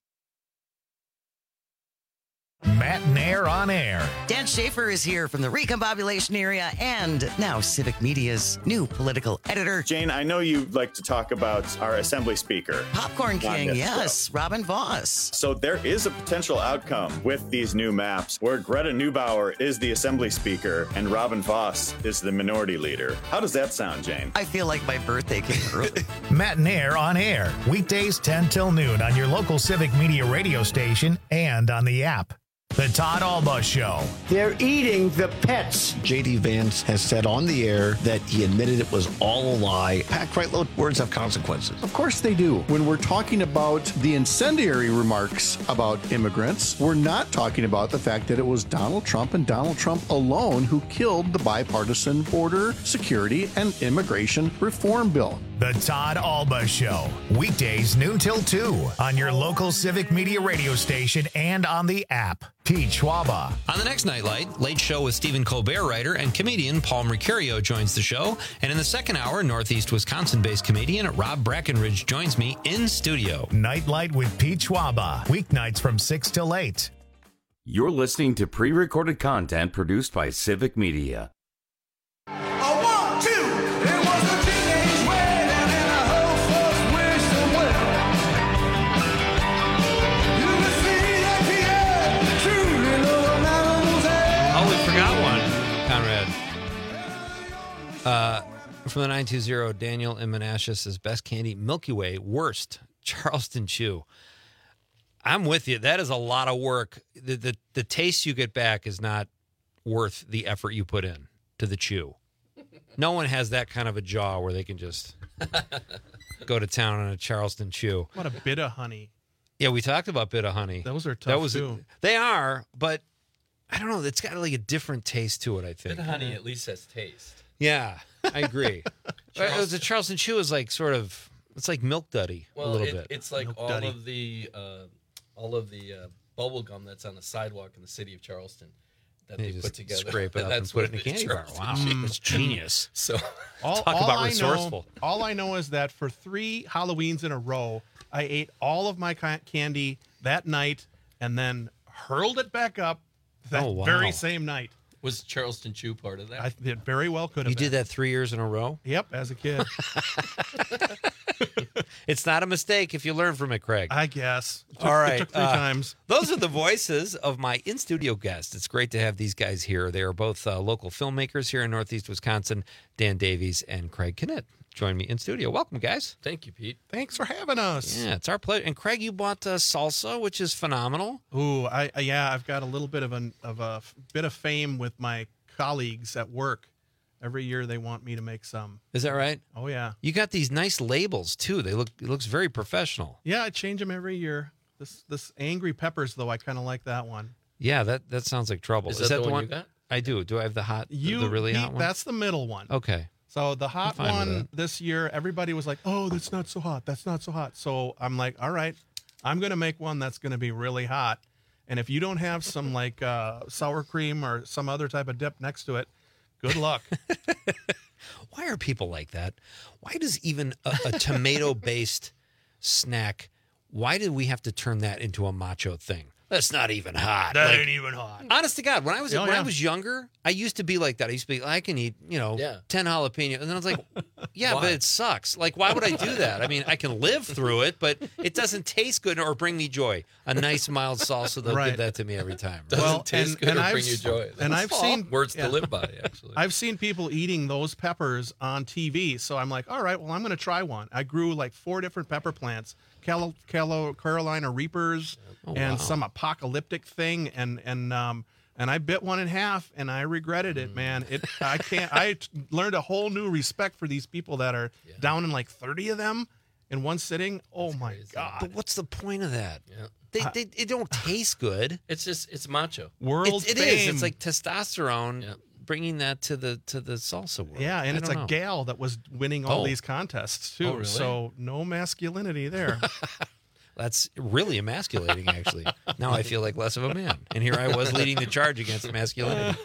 Matt Nair on air.
Dan Schaefer is here from the Recombobulation area and now Civic Media's new political editor.
Jane, I know you like to talk about our Assembly Speaker.
Popcorn King, yes, Robin Voss.
So there is a potential outcome with these new maps where Greta Neubauer is the Assembly Speaker and Robin Voss is the Minority Leader. How does that sound, Jane?
I feel like my birthday came early.
Matt Nair on air. Weekdays ten till noon on your local Civic Media radio station and on the app. The Todd Alba Show.
They're eating the pets.
J D. Vance has said on the air that he admitted it was all a lie. Pat Kreitlow, words have consequences.
Of course they do. When we're talking about the incendiary remarks about immigrants, we're not talking about the fact that it was Donald Trump and Donald Trump alone who killed the bipartisan border security and immigration reform bill.
The Todd Alba Show. Weekdays noon till two on your local Civic Media radio station and on the app. Pete Schwaba.
On the next Nightlight, Late Show with Stephen Colbert writer and comedian Paul Mercurio joins the show. And in the second hour, Northeast Wisconsin-based comedian Rob Brackenridge joins me in studio.
Nightlight with Pete Schwaba. Weeknights from six till eight.
You're listening to pre-recorded content produced by Civic Media.
A one, two, it was a teenage wedding and a whole
totally forgot one, Conrad. Uh, from the nine two zero, Daniel in Menasha says, best candy, Milky Way. Worst, Charleston Chew. I'm with you. That is a lot of work. The, the, the taste you get back is not worth the effort you put in to the chew. No one has that kind of a jaw where they can just go to town on a Charleston Chew.
What a bit of honey.
Yeah, we talked about bit of honey.
Those are tough,
that was,
too.
They are, but I don't know. It's got like a different taste to it, I think.
Bit of honey at least has taste.
Yeah, I agree. Charleston. The Charleston Chew is like sort of, it's like Milk Duddy
Well,
a little
it,
bit.
it's like
Milk
all
Duddy.
of the uh, all of the uh, bubble gum that's on the sidewalk in the city of Charleston that
You
they
just
put together.
scrape it up
That's
and put it
what
in a candy bar.
Charleston
Wow,
Chew.
that's genius.
So
All,
Talk
all
about
I
resourceful.
Know, all I know is that for three Halloweens in a row, I ate all of my ca- candy that night and then hurled it back up that
Oh, wow.
very same night.
Was Charleston Chew part of that?
I it very well could have
You
been.
did that three years in a row?
Yep, as a kid.
It's not a mistake if you learn from it, Craig.
I guess. It took-
All right.
It took three
uh,
times.
Those are the voices of my in-studio guests. It's great to have these guys here. They are both uh, local filmmakers here in Northeast Wisconsin, Dan Davies and Craig Knitt. Join me in studio. Welcome, guys.
Thank you, Pete.
Thanks for having us.
Yeah, it's our pleasure. And Craig, you bought uh, salsa, which is phenomenal.
Ooh, I I- yeah, I've got a little bit of an of a f- bit of fame with my colleagues at work. Every year they want me to make some.
Is that right?
Oh yeah.
You got these nice labels too. They look it looks very professional.
Yeah, I change them every year. This this angry peppers though, I kind of like that one.
Yeah, that, that sounds like trouble.
Is that the one you got?
I do. Do I have the hot,
You
the really
Pete,
hot one?
That's the middle one.
Okay.
So the hot
fine with
one
that.
this year, everybody was like, "Oh, that's not so hot. That's not so hot." So I'm like, "All right, I'm going to make one that's going to be really hot." And if you don't have some like uh, sour cream or some other type of dip next to it, good luck.
Why are people like that? Why does even a, a tomato-based snack, why did we have to turn that into a macho thing? That's not even hot.
That
Like,
ain't even hot.
honest to God, when I was
Oh,
when I
yeah.
was younger, I used to be like that. I used to be, I can eat, you know,
Yeah.
ten jalapeno, and then I was like, yeah,
Why?
but it sucks. Like, why would I do that? I mean, I can live through it, but it doesn't taste good or bring me joy. A nice mild salsa, they'll
Right.
give that to me every time.
Doesn't
Well,
taste
and-
good
and
or
I've
bring you
s-
joy.
and
That's
I've seen-
words
yeah.
to live by. Actually,
I've seen people eating those peppers on T V, so I'm like, all right, well, I'm going to try one. I grew like four different pepper plants, Cal- Cal- Carolina Reapers,
Oh,
and
wow.
some apocalyptic thing, and and um and I bit one in half, and I regretted it, man. It I can't. I t- learned a whole new respect for these people that are down in like thirty of them in one sitting. Oh my god!
But what's the point of that?
Yeah.
They, they, it don't taste good.
it's just it's macho.
World
It's, it
fame.
is. It's like testosterone.
Yeah.
Bringing that to the to the salsa world.
Yeah, and
I
it's
don't
a
know.
gal that was winning all
Oh.
these contests too.
Oh, really?
So no masculinity there.
That's really emasculating, actually. Now I feel like less of a man. And here I was leading the charge against masculinity.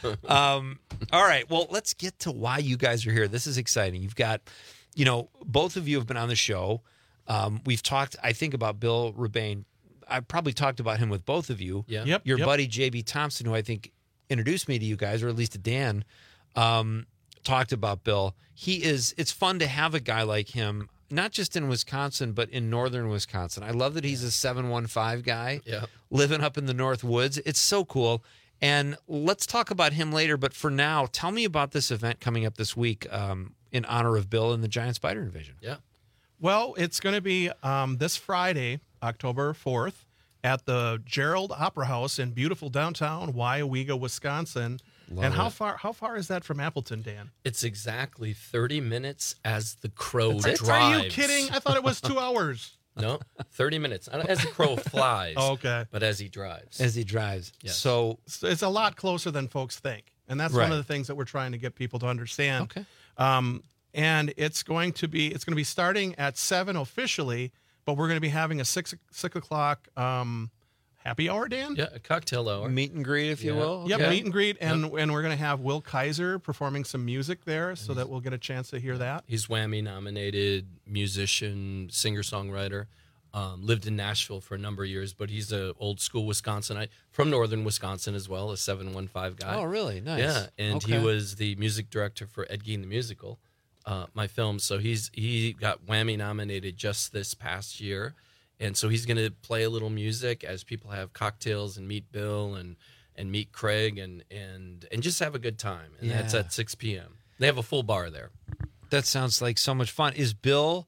Um, all right. Well, let's get to why you guys are here. This is exciting. You've got, you know, both of you have been on the show. Um, we've talked, I think, about Bill Rebane. I've probably talked about him with both of you.
Yeah.
Yep.
Your
yep.
buddy, J B Thompson, who I think introduced me to you guys, or at least to Dan, um, talked about Bill. He is, it's fun to have a guy like him, not just in Wisconsin, but in northern Wisconsin. I love that he's a seven one five guy
Yeah.
living up in the North Woods. It's so cool. And let's talk about him later. But for now, tell me about this event coming up this week um, in honor of Bill and the Giant Spider Invasion.
Yeah.
Well, it's going to be um, this Friday, October fourth, at the Gerald Opera House in beautiful downtown Wyowega, Wisconsin.
Love
and how
it.
far how far is that from Appleton, Dan?
It's exactly thirty minutes as the crow
That's it?
drives.
Are you kidding? I thought it was two hours.
No, thirty minutes. As the crow flies.
Oh, okay.
But as he drives.
As he drives.
Yes.
So,
So it's a lot closer than folks think. And that's one
Right.
of the things that we're trying to get people to understand.
okay.
Um, and it's going to be it's going to be starting at seven officially, but we're going to be having a six six o'clock um, happy hour, Dan.
Yeah, a cocktail hour.
Meet and greet, if you
Yeah.
will.
Yep,
Okay.
meet and greet, and and we're going to have Will Kaiser performing some music there, so that we'll get a chance to hear that.
He's Whammy nominated musician, singer songwriter. Um, lived in Nashville for a number of years, but he's a old school Wisconsinite from northern Wisconsin as well, a seven one five guy.
Oh, really? Nice.
Yeah, and he
Okay.
was the music director for Ed Gein the Musical, uh, my film. So he's he got Whammy nominated just this past year, and so he's going to play a little music as people have cocktails and meet Bill and and meet Craig and and and just have a good time. And
Yeah.
that's at six p.m. They have a full bar there.
That sounds like so much fun. Is Bill,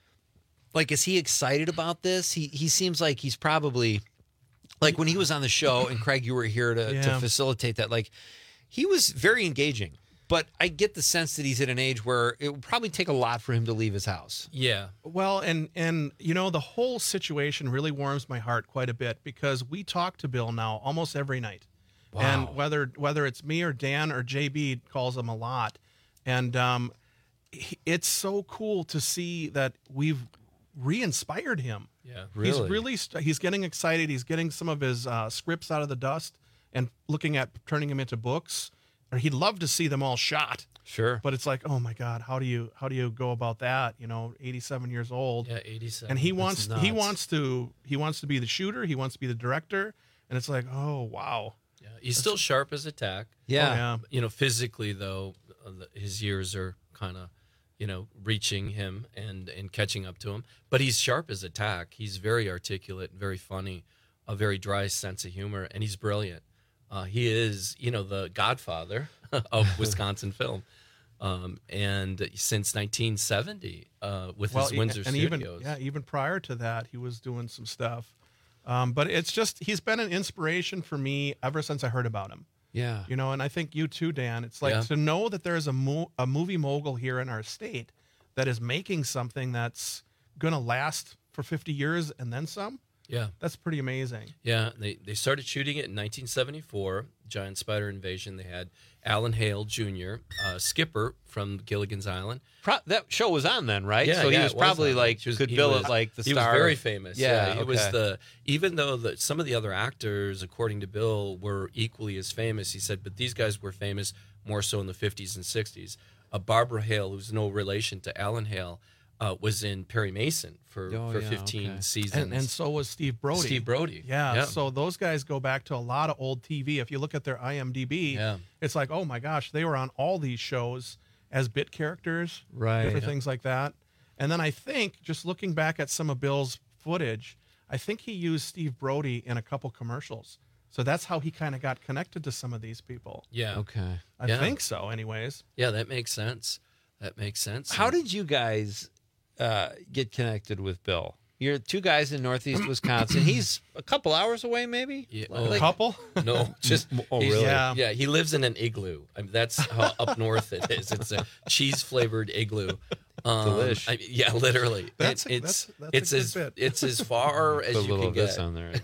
like, is he excited about this? He he seems like he's probably, like when he was on the show, and Craig, you were here to,
Yeah.
to facilitate that, like, he was very engaging. But I get the sense that he's at an age where it would probably take a lot for him to leave his house.
Yeah.
Well, and and you know, the whole situation really warms my heart quite a bit because we talk to Bill now almost every night.
Wow.
And whether whether it's me or Dan or J B calls him a lot. And um he- it's so cool to see that we've re-inspired him.
Yeah.
He's
Really?
really st- he's getting excited. He's getting some of his uh, scripts out of the dust and looking at turning them into books. Or he'd love to see them all shot.
Sure.
But it's like, oh my God, how do you how do you go about that? You know, eighty-seven years old.
Yeah, eighty-seven.
And he
That's
wants
nuts.
he wants to he wants to be the shooter. He wants to be the director. And it's like, oh wow.
Yeah, he's still sharp as a tack.
Yeah.
Oh, yeah.
You know, physically though, uh, the- his years are kind of, you know, reaching him and and catching up to him. But he's sharp as a tack. He's very articulate, very funny, a very dry sense of humor, and he's brilliant. Uh, he is, you know, the godfather of Wisconsin film. Um, and since nineteen seventy, uh, with his
e-
Windsor
and
Studios.
even yeah, even prior to that, he was doing some stuff. Um, but it's just he's been an inspiration for me ever since I heard about him.
Yeah.
You know, and I think you too, Dan. It's like
Yeah.
to know that there's a mo- a movie mogul here in our state that is making something that's going to last for fifty years and then some.
Yeah.
That's pretty amazing.
Yeah, they, they started shooting it in nineteen seventy-four, Giant Spider Invasion. They had Alan Hale Junior, uh, Skipper from Gilligan's Island.
Pro- that show was on then, right?
Yeah,
so he
yeah,
was
it
probably
on.
like
He was-
could
he
bill
was-
it like the
he
star.
was very
of-
famous.
Yeah,
Yeah, it was
okay.
the even though the, some of the other actors, according to Bill, were equally as famous. He said, but these guys were famous more so in the fifties and sixties. Uh, Barbara Hale, who's no relation to Alan Hale, uh, was in Perry Mason for,
Oh,
for
yeah,
fifteen
okay.
seasons.
And, and so was Steve Brody.
Steve Brody.
Yeah,
Yeah.
So those guys go back to a lot of old T V. If you look at their I M D B,
Yeah.
it's like, oh my gosh, they were on all these shows as bit characters,
Right.
different
Yeah.
things like that. And then I think, just looking back at some of Bill's footage, I think he used Steve Brody in a couple commercials. So that's how he kind of got connected to some of these people.
Yeah.
Okay.
I
Yeah.
think so, anyways.
Yeah, that makes sense. That makes sense.
How did you guys uh, get connected with Bill? You're two guys in Northeast Wisconsin. He's a couple hours away, maybe.
Yeah,
A
like-
couple?
No, just
Oh,
he's-
really?
Yeah.
Yeah, he lives in an igloo. I mean, that's how up north it is. It's a cheese flavored igloo. Um,
Delish.
I mean, yeah, literally.
That's
It-
a-
it's
that's- that's a
it's
good
as
bit.
it's as far
Put
as
a
you
little
can
of this
get.
on there.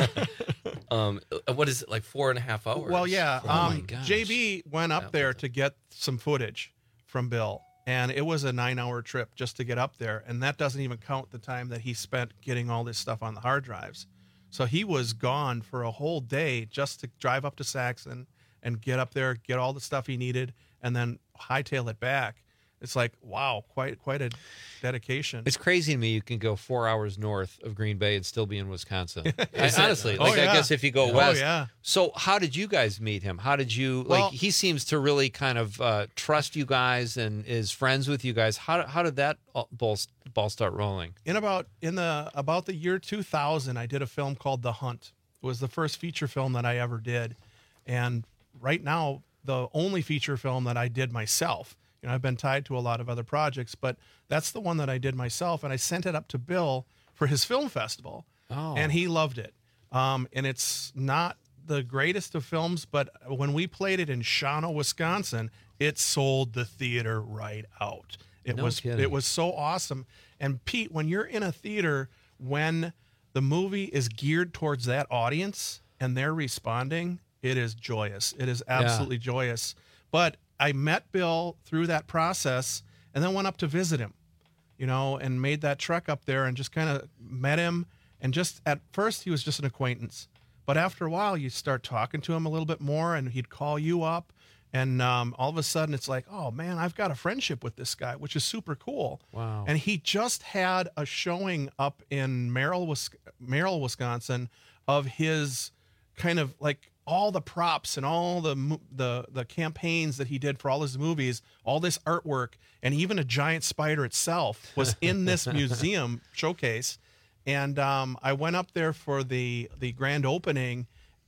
Um, what is it like four and a half hours?
Well, yeah.
Oh my
um,
gosh.
J B went up there to get some footage from Bill, and it was a nine-hour trip just to get up there, and that doesn't even count the time that he spent getting all this stuff on the hard drives. So he was gone for a whole day just to drive up to Saxon and get up there, get all the stuff he needed, and then hightail it back. It's like, wow, quite quite a dedication.
It's crazy to me you can go four hours north of Green Bay and still be in Wisconsin. I,
Is it?
honestly,
Oh,
like I
yeah.
guess if you go
Oh,
west.
yeah.
So how did you guys meet him? How did you
Well-
like? He seems to really kind of uh, trust you guys and is friends with you guys. How how did that all- ball ball start rolling?
in about in the about the year two thousand, I did a film called The Hunt. It was the first feature film that I ever did, and right now the only feature film that I did myself. You know, I've been tied to a lot of other projects, but that's the one that I did myself, and I sent it up to Bill for his film festival,
Oh.
and he loved it. Um, and it's not the greatest of films, but when we played it in Shawano, Wisconsin, it sold the theater right out. It
No
was
kidding.
it was so awesome. And Pete, when you're in a theater, when the movie is geared towards that audience and they're responding, it is joyous. It is absolutely joyous. But I met Bill through that process and then went up to visit him, you know, and made that trek up there and just kind of met him. And just at first, he was just an acquaintance. But after a while, you start talking to him a little bit more, and he'd call you up. And um, all of a sudden, it's like, oh, man, I've got a friendship with this guy, which is super cool.
Wow.
And he just had a showing up in Merrill, Wis- Merrill, Wisconsin, of his kind of like all the props and all the mo- the the campaigns that he did for all his movies, all this artwork, and even a giant spider itself was in this museum showcase. And um, I went up there for the the grand opening,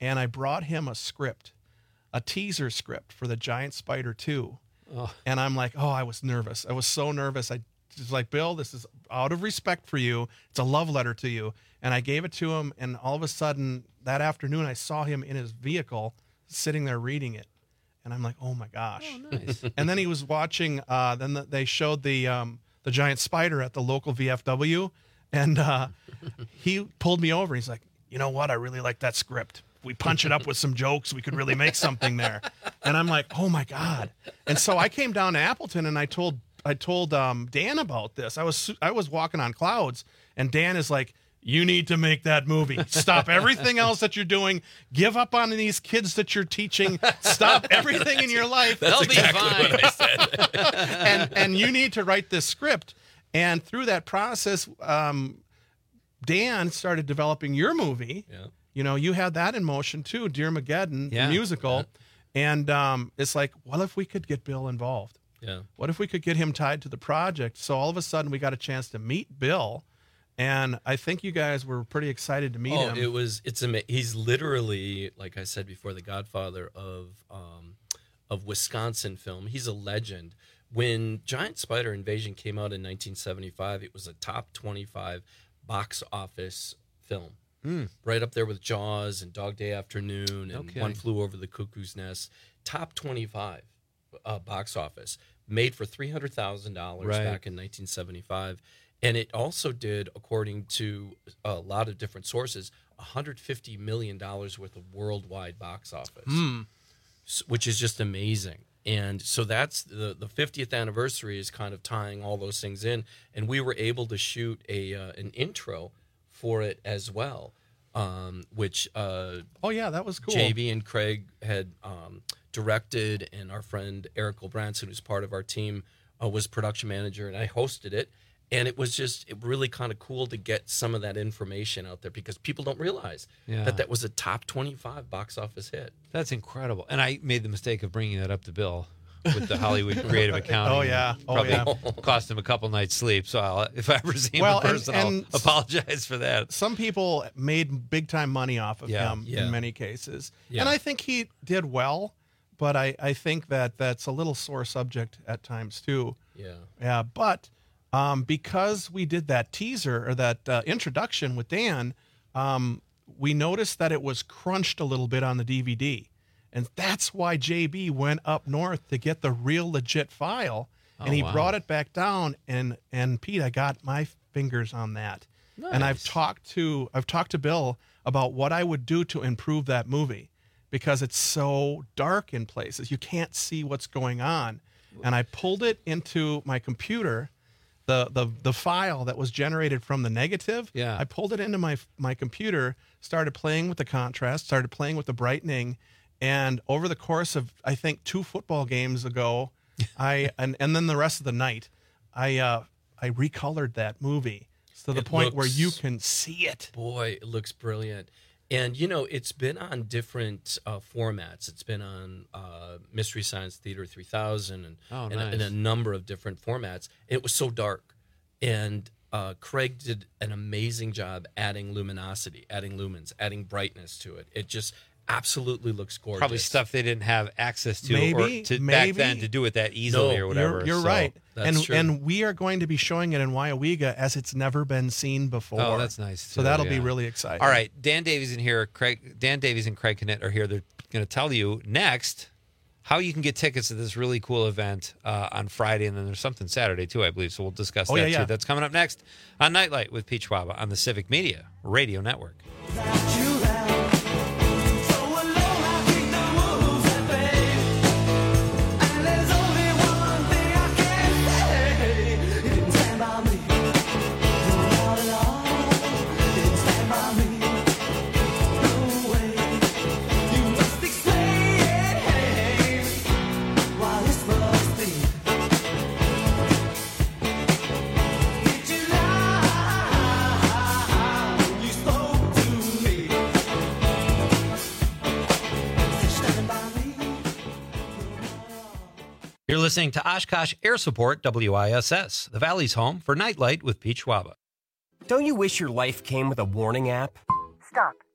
and I brought him a script, a teaser script for the Giant Spider two.
Oh.
And I'm like, oh, I was nervous. I was so nervous. I was like, Bill, this is out of respect for you. It's a love letter to you. And I gave it to him, and all of a sudden that afternoon I saw him in his vehicle sitting there reading it. And I'm like, oh my gosh.
Oh, nice.
And then he was watching, uh, then the, they showed the um, the Giant Spider at the local V F W, and uh, he pulled me over. He's like, you know what? I really like that script. If we punch it up with some jokes, we could really make something there. And I'm like, oh my God. And so I came down to Appleton, and I told I told um, Dan about this. I was I was walking on clouds, and Dan is like, you need to make that movie. Stop everything else that you're doing. Give up on these kids that you're teaching. Stop everything in your life.
That's They'll exactly be fine. What I said.
and and you need to write this script. And through that process, um, Dan started developing your movie.
Yeah.
You know, you had that in motion too, Dear Mageddon,
Yeah.
the musical.
Yeah.
And um, it's like, what if we could get Bill involved?
Yeah.
What if we could get him tied to the project? So all of a sudden we got a chance to meet Bill. And I think you guys were pretty excited to meet
oh,
him.
it was. It's amazing. He's literally, like I said before, the godfather of um, of Wisconsin film. He's a legend. When Giant Spider Invasion came out in nineteen seventy-five, it was a top twenty-five box office film,
Mm.
right up there with Jaws and Dog Day Afternoon and
Okay.
One Flew Over the Cuckoo's Nest. Top twenty-five uh, box office, made for three hundred thousand dollars
Right.
back in nineteen seventy-five. And it also did, according to a lot of different sources, one hundred fifty million dollars worth of worldwide box office,
Mm.
s- which is just amazing. And so that's the, the fiftieth anniversary is kind of tying all those things in. And we were able to shoot a uh, an intro for it as well, um, which uh,
oh, yeah, that was cool.
J B and Craig had um, directed, and our friend Eric Branson, who's part of our team, uh, was production manager, and I hosted it. And it was just it really kind of cool to get some of that information out there because people don't realize
Yeah.
that that was a top twenty-five box office hit.
That's incredible. And I made the mistake of bringing that up to Bill with the Hollywood Creative Accounting.
Oh, yeah. Oh,
Probably
yeah.
cost him a couple nights sleep. So I'll, if I ever see him
Well,
in
and-
person,
and
I'll apologize for that.
Some people made big time money off of
Yeah.
him
Yeah.
in many cases.
Yeah.
And I think he did well, but I, I think that that's a little sore subject at times too.
Yeah.
Yeah. But um, because we did that teaser or that uh, introduction with Dan, um, we noticed that it was crunched a little bit on the D V D. And that's why J B went up north to get the real legit file.
Oh,
and he
wow.
brought it back down. And, and Pete, I got my fingers on that. And I've
Nice.
talked to I've talked to Bill about what I would do to improve that movie because it's so dark in places. You can't see what's going on. And I pulled it into my computer, the the the file that was generated from the negative.
Yeah.
I pulled it into my my computer, started playing with the contrast, started playing with the brightening, and over the course of I think two football games ago, I and, and then the rest of the night, I uh, I recolored that movie to the
It
point where
looks-
you can see it.
Boy, it looks brilliant. And, you know, it's been on different uh, formats. It's been on uh, Mystery Science Theater three thousand and,
Oh,
and,
nice.
and a number of different formats. It was so dark. And uh, Craig did an amazing job adding luminosity, adding lumens, adding brightness to it. It just absolutely looks gorgeous.
Probably stuff they didn't have access to,
Maybe,
or to
maybe.
back then to do it that easily
No,
or whatever.
You're, you're
So-
right.
That's
and
true.
and we are going to be showing it in Waiawega as it's never been seen before.
Oh, that's nice.
So
too,
that'll be
yeah.
really exciting.
All right, Dan Davies in here. Craig, Dan Davies and Craig Knitt are here. They're going to tell you next how you can get tickets to this really cool event uh, on Friday, and then there's something Saturday too, I believe. So we'll discuss
Oh,
that
yeah,
too.
yeah.
That's coming up next on Nightlight with Pete Schwaba on the Civic Media Radio Network. You're listening to Oshkosh Air Support W I S S, the Valley's home for Nightlight with Pete Schwaba.
Don't you wish your life came with a warning app?
Stop.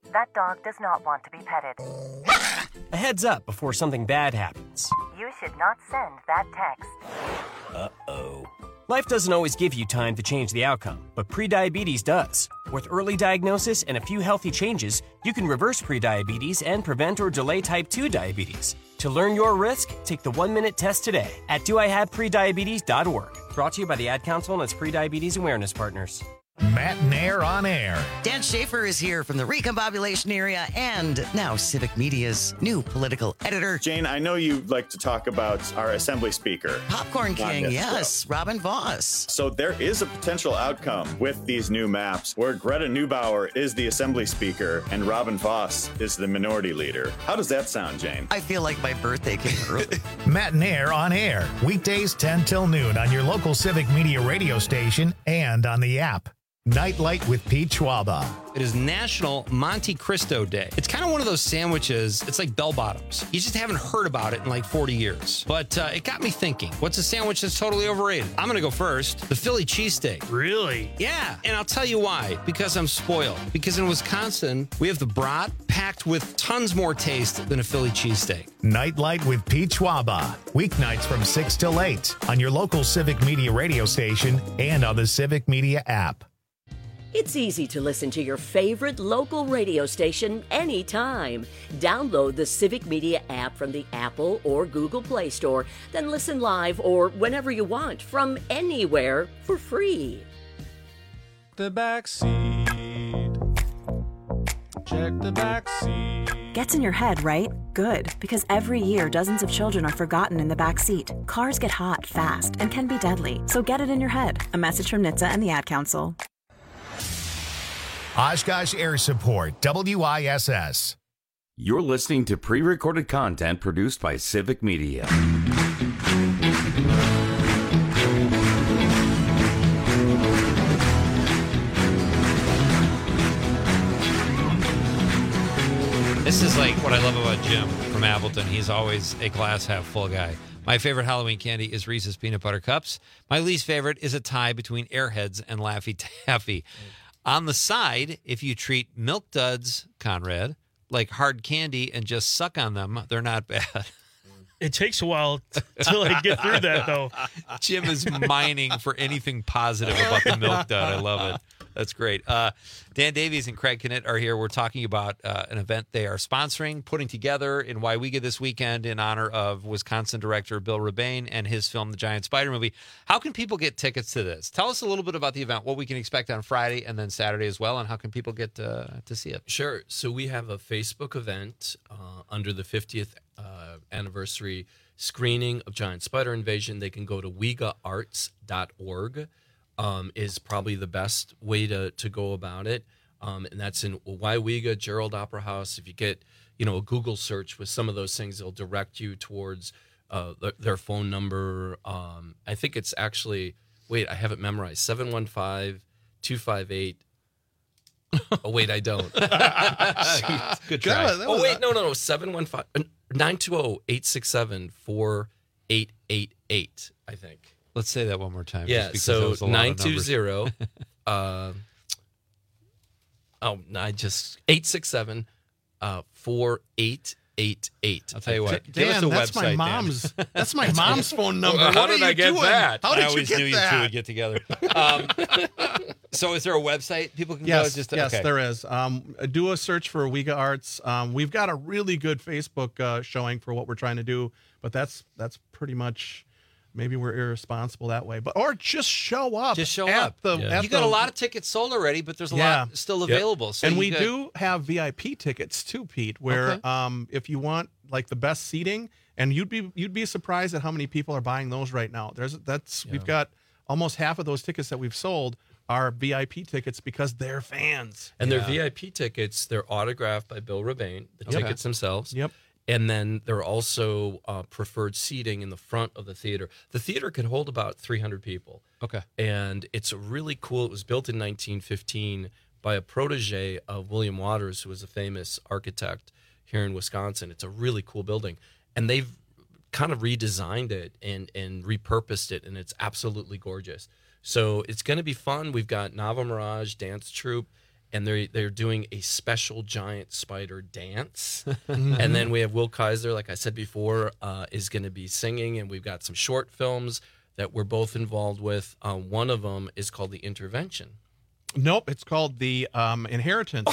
That dog does not want to be petted.
A heads up before something bad happens.
You should not send that text.
Uh-oh. Life doesn't always give you time to change the outcome, but prediabetes does. With early diagnosis and a few healthy changes, you can reverse prediabetes and prevent or delay type two diabetes. To learn your risk, take the one-minute test today at do I have prediabetes dot org. Brought to you by the Ad Council and its Prediabetes Awareness Partners.
Matt Nair on air.
Dan Schaefer is here from the Recombobulation area and now Civic Media's new political editor.
Jane, I know you like to talk about our Assembly Speaker.
Popcorn King, yes, Robin Voss.
So there is a potential outcome with these new maps where Greta Neubauer is the Assembly Speaker and Robin Voss is the Minority Leader. How does that sound, Jane?
I feel like my birthday came early.
Matt Nair on air. Weekdays ten till noon on your local Civic Media radio station and on the app. Nightlight with Pete Schwaba.
It is National Monte Cristo Day. It's kind of one of those sandwiches, it's like bell bottoms. You just haven't heard about it in like forty years. But uh, it got me thinking, what's a sandwich that's totally overrated? I'm going to go first. The Philly cheesesteak.
Really?
Yeah, and I'll tell you why. Because I'm spoiled. Because in Wisconsin, we have the brat packed with tons more taste than a Philly cheesesteak.
Nightlight with Pete Schwaba. Weeknights from six till eight on your local Civic Media radio station and on the Civic Media app.
It's easy to listen to your favorite local radio station anytime. Download the Civic Media app from the Apple or Google Play Store, then listen live or whenever you want from anywhere for free.
The back seat. Check the back seat.
Gets in your head, right? Good, because every year dozens of children are forgotten in the back seat. Cars get hot fast and can be deadly, so get it in your head. A message from N H T S A and the Ad Council.
Oshkosh Air Support, W I S S.
You're listening to pre-recorded content produced by Civic Media.
This is like what I love about Jim from Appleton. He's always a glass half full guy. My favorite Halloween candy is Reese's Peanut Butter Cups. My least favorite is a tie between Airheads and Laffy Taffy. On the side, if you treat Milk Duds, Conrad, like hard candy and just suck on them, they're not bad.
It takes a while t- to like get through that, though.
Jim is mining for anything positive about the Milk Dud. I love it. That's great. Uh, Dan Davies and Craig Knitt are here. We're talking about uh, an event they are sponsoring, putting together in Waiwega this weekend in honor of Wisconsin director Bill Rebane and his film, The Giant Spider Movie. How can people get tickets to this? Tell us a little bit about the event, what we can expect on Friday and then Saturday as well, and how can people get uh, to see it?
Sure. So we have a Facebook event uh, under the fiftieth uh, anniversary screening of Giant Spider Invasion. They can go to wega arts dot org. Um, is probably the best way to, to go about it. Um, and that's in Waiwega, Gerald Opera House. If you get, you know, a Google search with some of those things, they'll direct you towards uh, their phone number. Um, I think it's actually, wait, I have it memorized, seven one five, two five eight. Oh, wait, I don't.
Good try.
That was, that was oh, wait, no, no, no, seven one five, nine two zero, eight six seven, four eight eight eight, I think.
Let's say that one more time.
Yeah, so nine two zero, uh, oh, I just, eight six seven, uh, four eight eight eight.
I'll tell you what.
Dan,
give us a
that's
website,
my mom's.
Dan.
That's my mom's phone number.
Well, how
what
did
are
I
you
get
doing?
that?
How did
I always
you get
knew
that?
you two would get together. Um, so is there a website people can
yes,
go? Just
yes,
okay.
there is. Um, do a search for Wega Arts. Um, we've got a really good Facebook uh, showing for what we're trying to do, but that's that's pretty much. Maybe we're irresponsible that way, but or just show up.
Just show
at
up.
The,
Yeah.
at
You got
the,
a lot of tickets sold already, but there's a
yeah.
lot still available.
Yep.
So
and
you
we
got-
do have V I P tickets too, Pete. Where
Okay.
um, if you want like the best seating, and you'd be you'd be surprised at how many people are buying those right now. There's that's
Yeah.
we've got almost half of those tickets that we've sold are V I P tickets because they're fans.
And
Yeah.
they're V I P tickets. They're autographed by Bill Rebane, the
Okay.
tickets themselves.
Yep.
And then they're also uh, preferred seating in the front of the theater. The theater can hold about three hundred people.
Okay.
And it's really cool. It was built in nineteen fifteen by a protege of William Waters, who was a famous architect here in Wisconsin. It's a really cool building. And they've kind of redesigned it and, and repurposed it, and it's absolutely gorgeous. So it's going to be fun. We've got Nava Mirage Dance Troupe, and they're they're doing a special giant spider dance. And then we have Will Kaiser, like I said before, uh, is going to be singing, and we've got some short films that we're both involved with. Uh, one of them is called The Intervention.
Nope, it's called The um, Inheritance.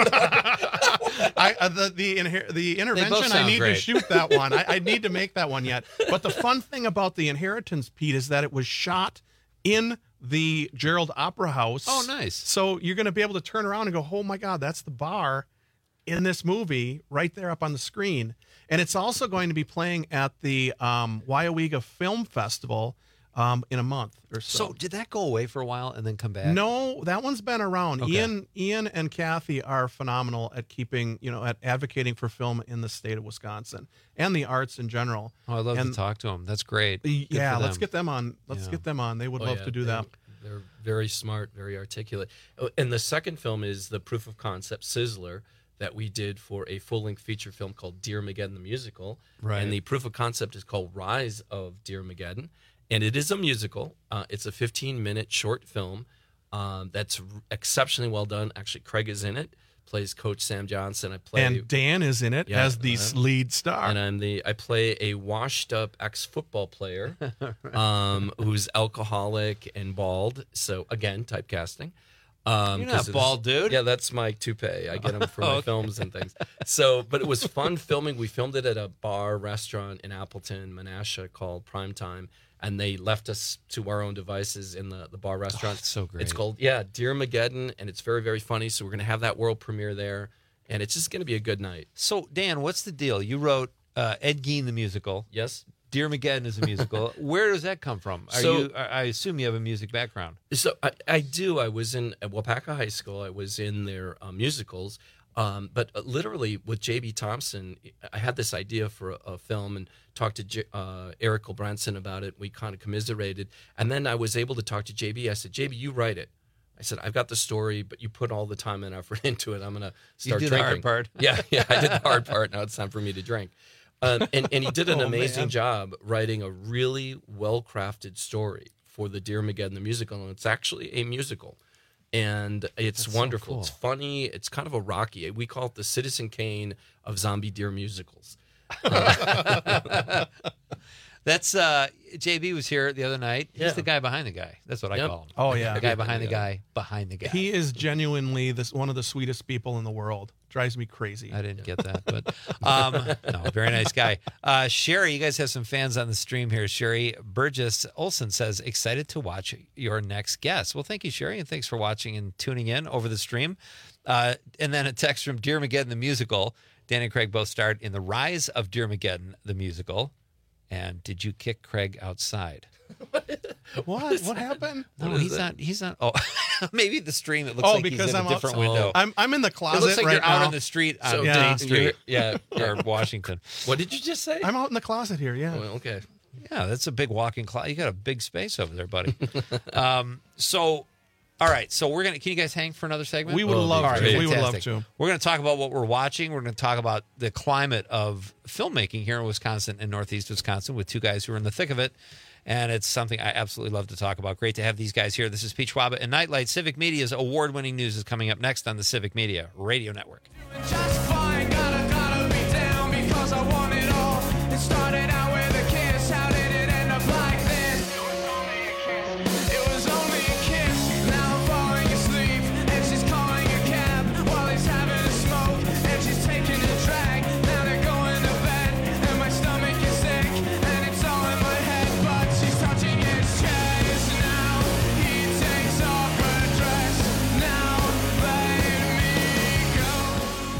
I, uh, the the, inher- the intervention. I need
great.
to shoot that one. I, I need to make that one yet. But the fun thing about The Inheritance, Pete, is that it was shot in the Gerald Opera House.
Oh, nice.
So you're going to be able to turn around and go, oh my God, that's the bar in this movie right there up on the screen. And it's also going to be playing at the um, Waiawega Film Festival um, in a month or so.
So did that go away for a while and then come back?
No, that one's been around.
Okay.
Ian, Ian, and Kathy are phenomenal at keeping, you know, at advocating for film in the state of Wisconsin and the arts in general.
Oh, I'd love
and,
to talk to them. That's great. Good
yeah,
for
let's
them.
get them on. Let's
Yeah.
get them on. They would
Oh,
love
yeah,
to do
they-
that.
They're very smart, very articulate. Oh, and the second film is the proof of concept Sizzler that we did for a full-length feature film called Dear Mageddon the Musical.
Right.
And the proof of concept is called Rise of Dear Mageddon. And it is a musical. Uh, it's a fifteen-minute short film um, that's r- exceptionally well done. Actually, Craig is in it, plays Coach Sam Johnson. I play
And Dan is in it
Yeah,
as the
uh,
lead star.
and I'm the I play a washed-up ex-football player um, who's alcoholic and bald. So again, typecasting. Um,
You're
'cause
not
it's-
bald, dude.
Yeah, that's my toupee. I get them for my
Okay.
films and things. So, but it was fun filming. We filmed it at a bar restaurant in Appleton, Menasha, called Primetime. And they left us to our own devices in the, the bar restaurant.
that's so great.
It's called, yeah, Dear Mageddon, and it's very, very funny. So we're going to have that world premiere there, and it's just going to be a good night.
So, Dan, what's the deal? You wrote uh, Ed Gein the musical.
Yes.
Dear Mageddon is a musical. Where does that come from? Are
So-
you? I I assume you have a music background.
So I, I do. I was in at Wapaka High School. I was in their uh, musicals. Um, but uh, literally with J B. Thompson, I had this idea for a, a film and talked to J- uh, Eric Branson about it. We kind of commiserated. And then I was able to talk to J B. I said, J B, you write it. I said, I've got the story, but you put all the time and effort into it. I'm going to start
You did the
drinking.
hard part.
Yeah, yeah, I did the hard part. Now it's time for me to drink. Um, and, and he did an
Oh,
amazing
man.
job writing a really well-crafted story for the Dear Mageddon the musical. And it's actually a musical. And it's
That's so
wonderful.
cool.
It's funny. It's kind of a Rocky. We call it the Citizen Kane of zombie deer musicals.
That's uh, J B was here the other night. He's
Yeah.
the guy behind the guy. That's what I
Yep.
call him.
Oh, yeah.
the guy behind the guy behind the guy.
He is genuinely this one of the sweetest people in the world. Drives me crazy.
I didn't get that, but um, no, very nice guy. Uh, Sherry, you guys have some fans on the stream here. Sherry Burgess Olson says, excited to watch your next guest. Well, thank you, Sherry, and thanks for watching and tuning in over the stream. Uh, and then a text from Dear Mageddon, the musical. Dan and Craig both starred in The Rise of Dear Mageddon, the musical. And did you kick Craig outside?
What? What happened?
No,
What is
he's
that?
not. He's not. Oh, maybe the stream. It looks
Oh,
like
because
he's in
I'm
a different
outside.
window.
I'm I'm in the closet
It looks like
right
you're out
now.
on the street on
So,
Main
yeah,
Street,
you're- yeah, yeah.
or Washington.
What did you just say?
I'm out in the closet here. Yeah.
Well, okay.
Yeah, that's a big walk-in closet. You got a big space over there, buddy. um, so, all right. So we're gonna. Can you guys hang for another segment?
We would
Oh,
love
All right,
to. We would love
fantastic.
to.
We're going to talk about what we're watching. We're going to talk about the climate of filmmaking here in Wisconsin and Northeast Wisconsin with two guys who are in the thick of it. And it's something I absolutely love to talk about. Great to have these guys here. This is Pete Schwaba and Nightlight. Civic Media's award-winning news is coming up next on the Civic Media Radio Network.
Just fine, gotta, gotta be down because I want it all. It started out with a kiss, how did it end up like this? It was only a kiss, now I'm falling asleep. And she's calling a cab while he's having a smoke. And she's taking a drag, now they're going to bed. And my stomach is sick, and it's all in my head. But she's touching his chest now. He takes off her dress, now let me go.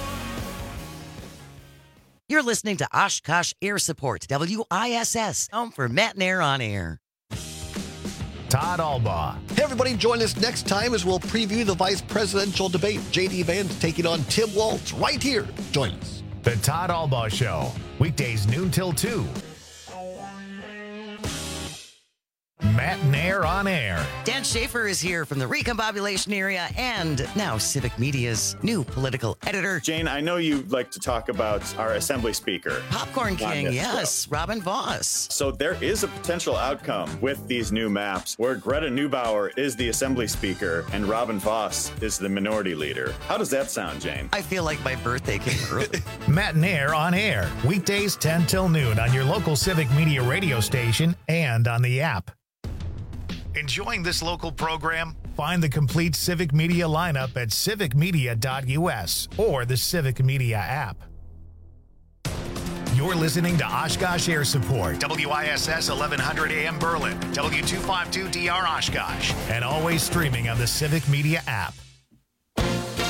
You're listening to Oshkosh Air Support, W I S S, home for Matt and Air on Air.
Todd Albaugh.
Hey, everybody, join us next time as we'll preview the vice presidential debate. J D Vance taking on Tim Walz right here. Join us.
The Todd Albaugh Show. Weekdays noon till two. Matt Matt Nair on air.
Dan Schaefer is here from the Recombobulation area and now Civic Media's new political editor.
Jane, I know you like to talk about our Assembly Speaker.
Popcorn
on
King,
this
yes,
show.
Robin Voss.
So there is a potential outcome with these new maps where Greta Neubauer is the Assembly Speaker and Robin Voss is the Minority Leader. How does that sound, Jane?
I feel like my birthday came early.
Matt Nair on air, weekdays ten till noon on your local Civic Media radio station and on the app. Enjoying this local program? Find the complete Civic Media lineup at civic media dot u s or the Civic Media app. You're listening to Oshkosh Air Support, W I S S eleven hundred A M Berlin, W two fifty-two D R Oshkosh, and always streaming on the Civic Media app.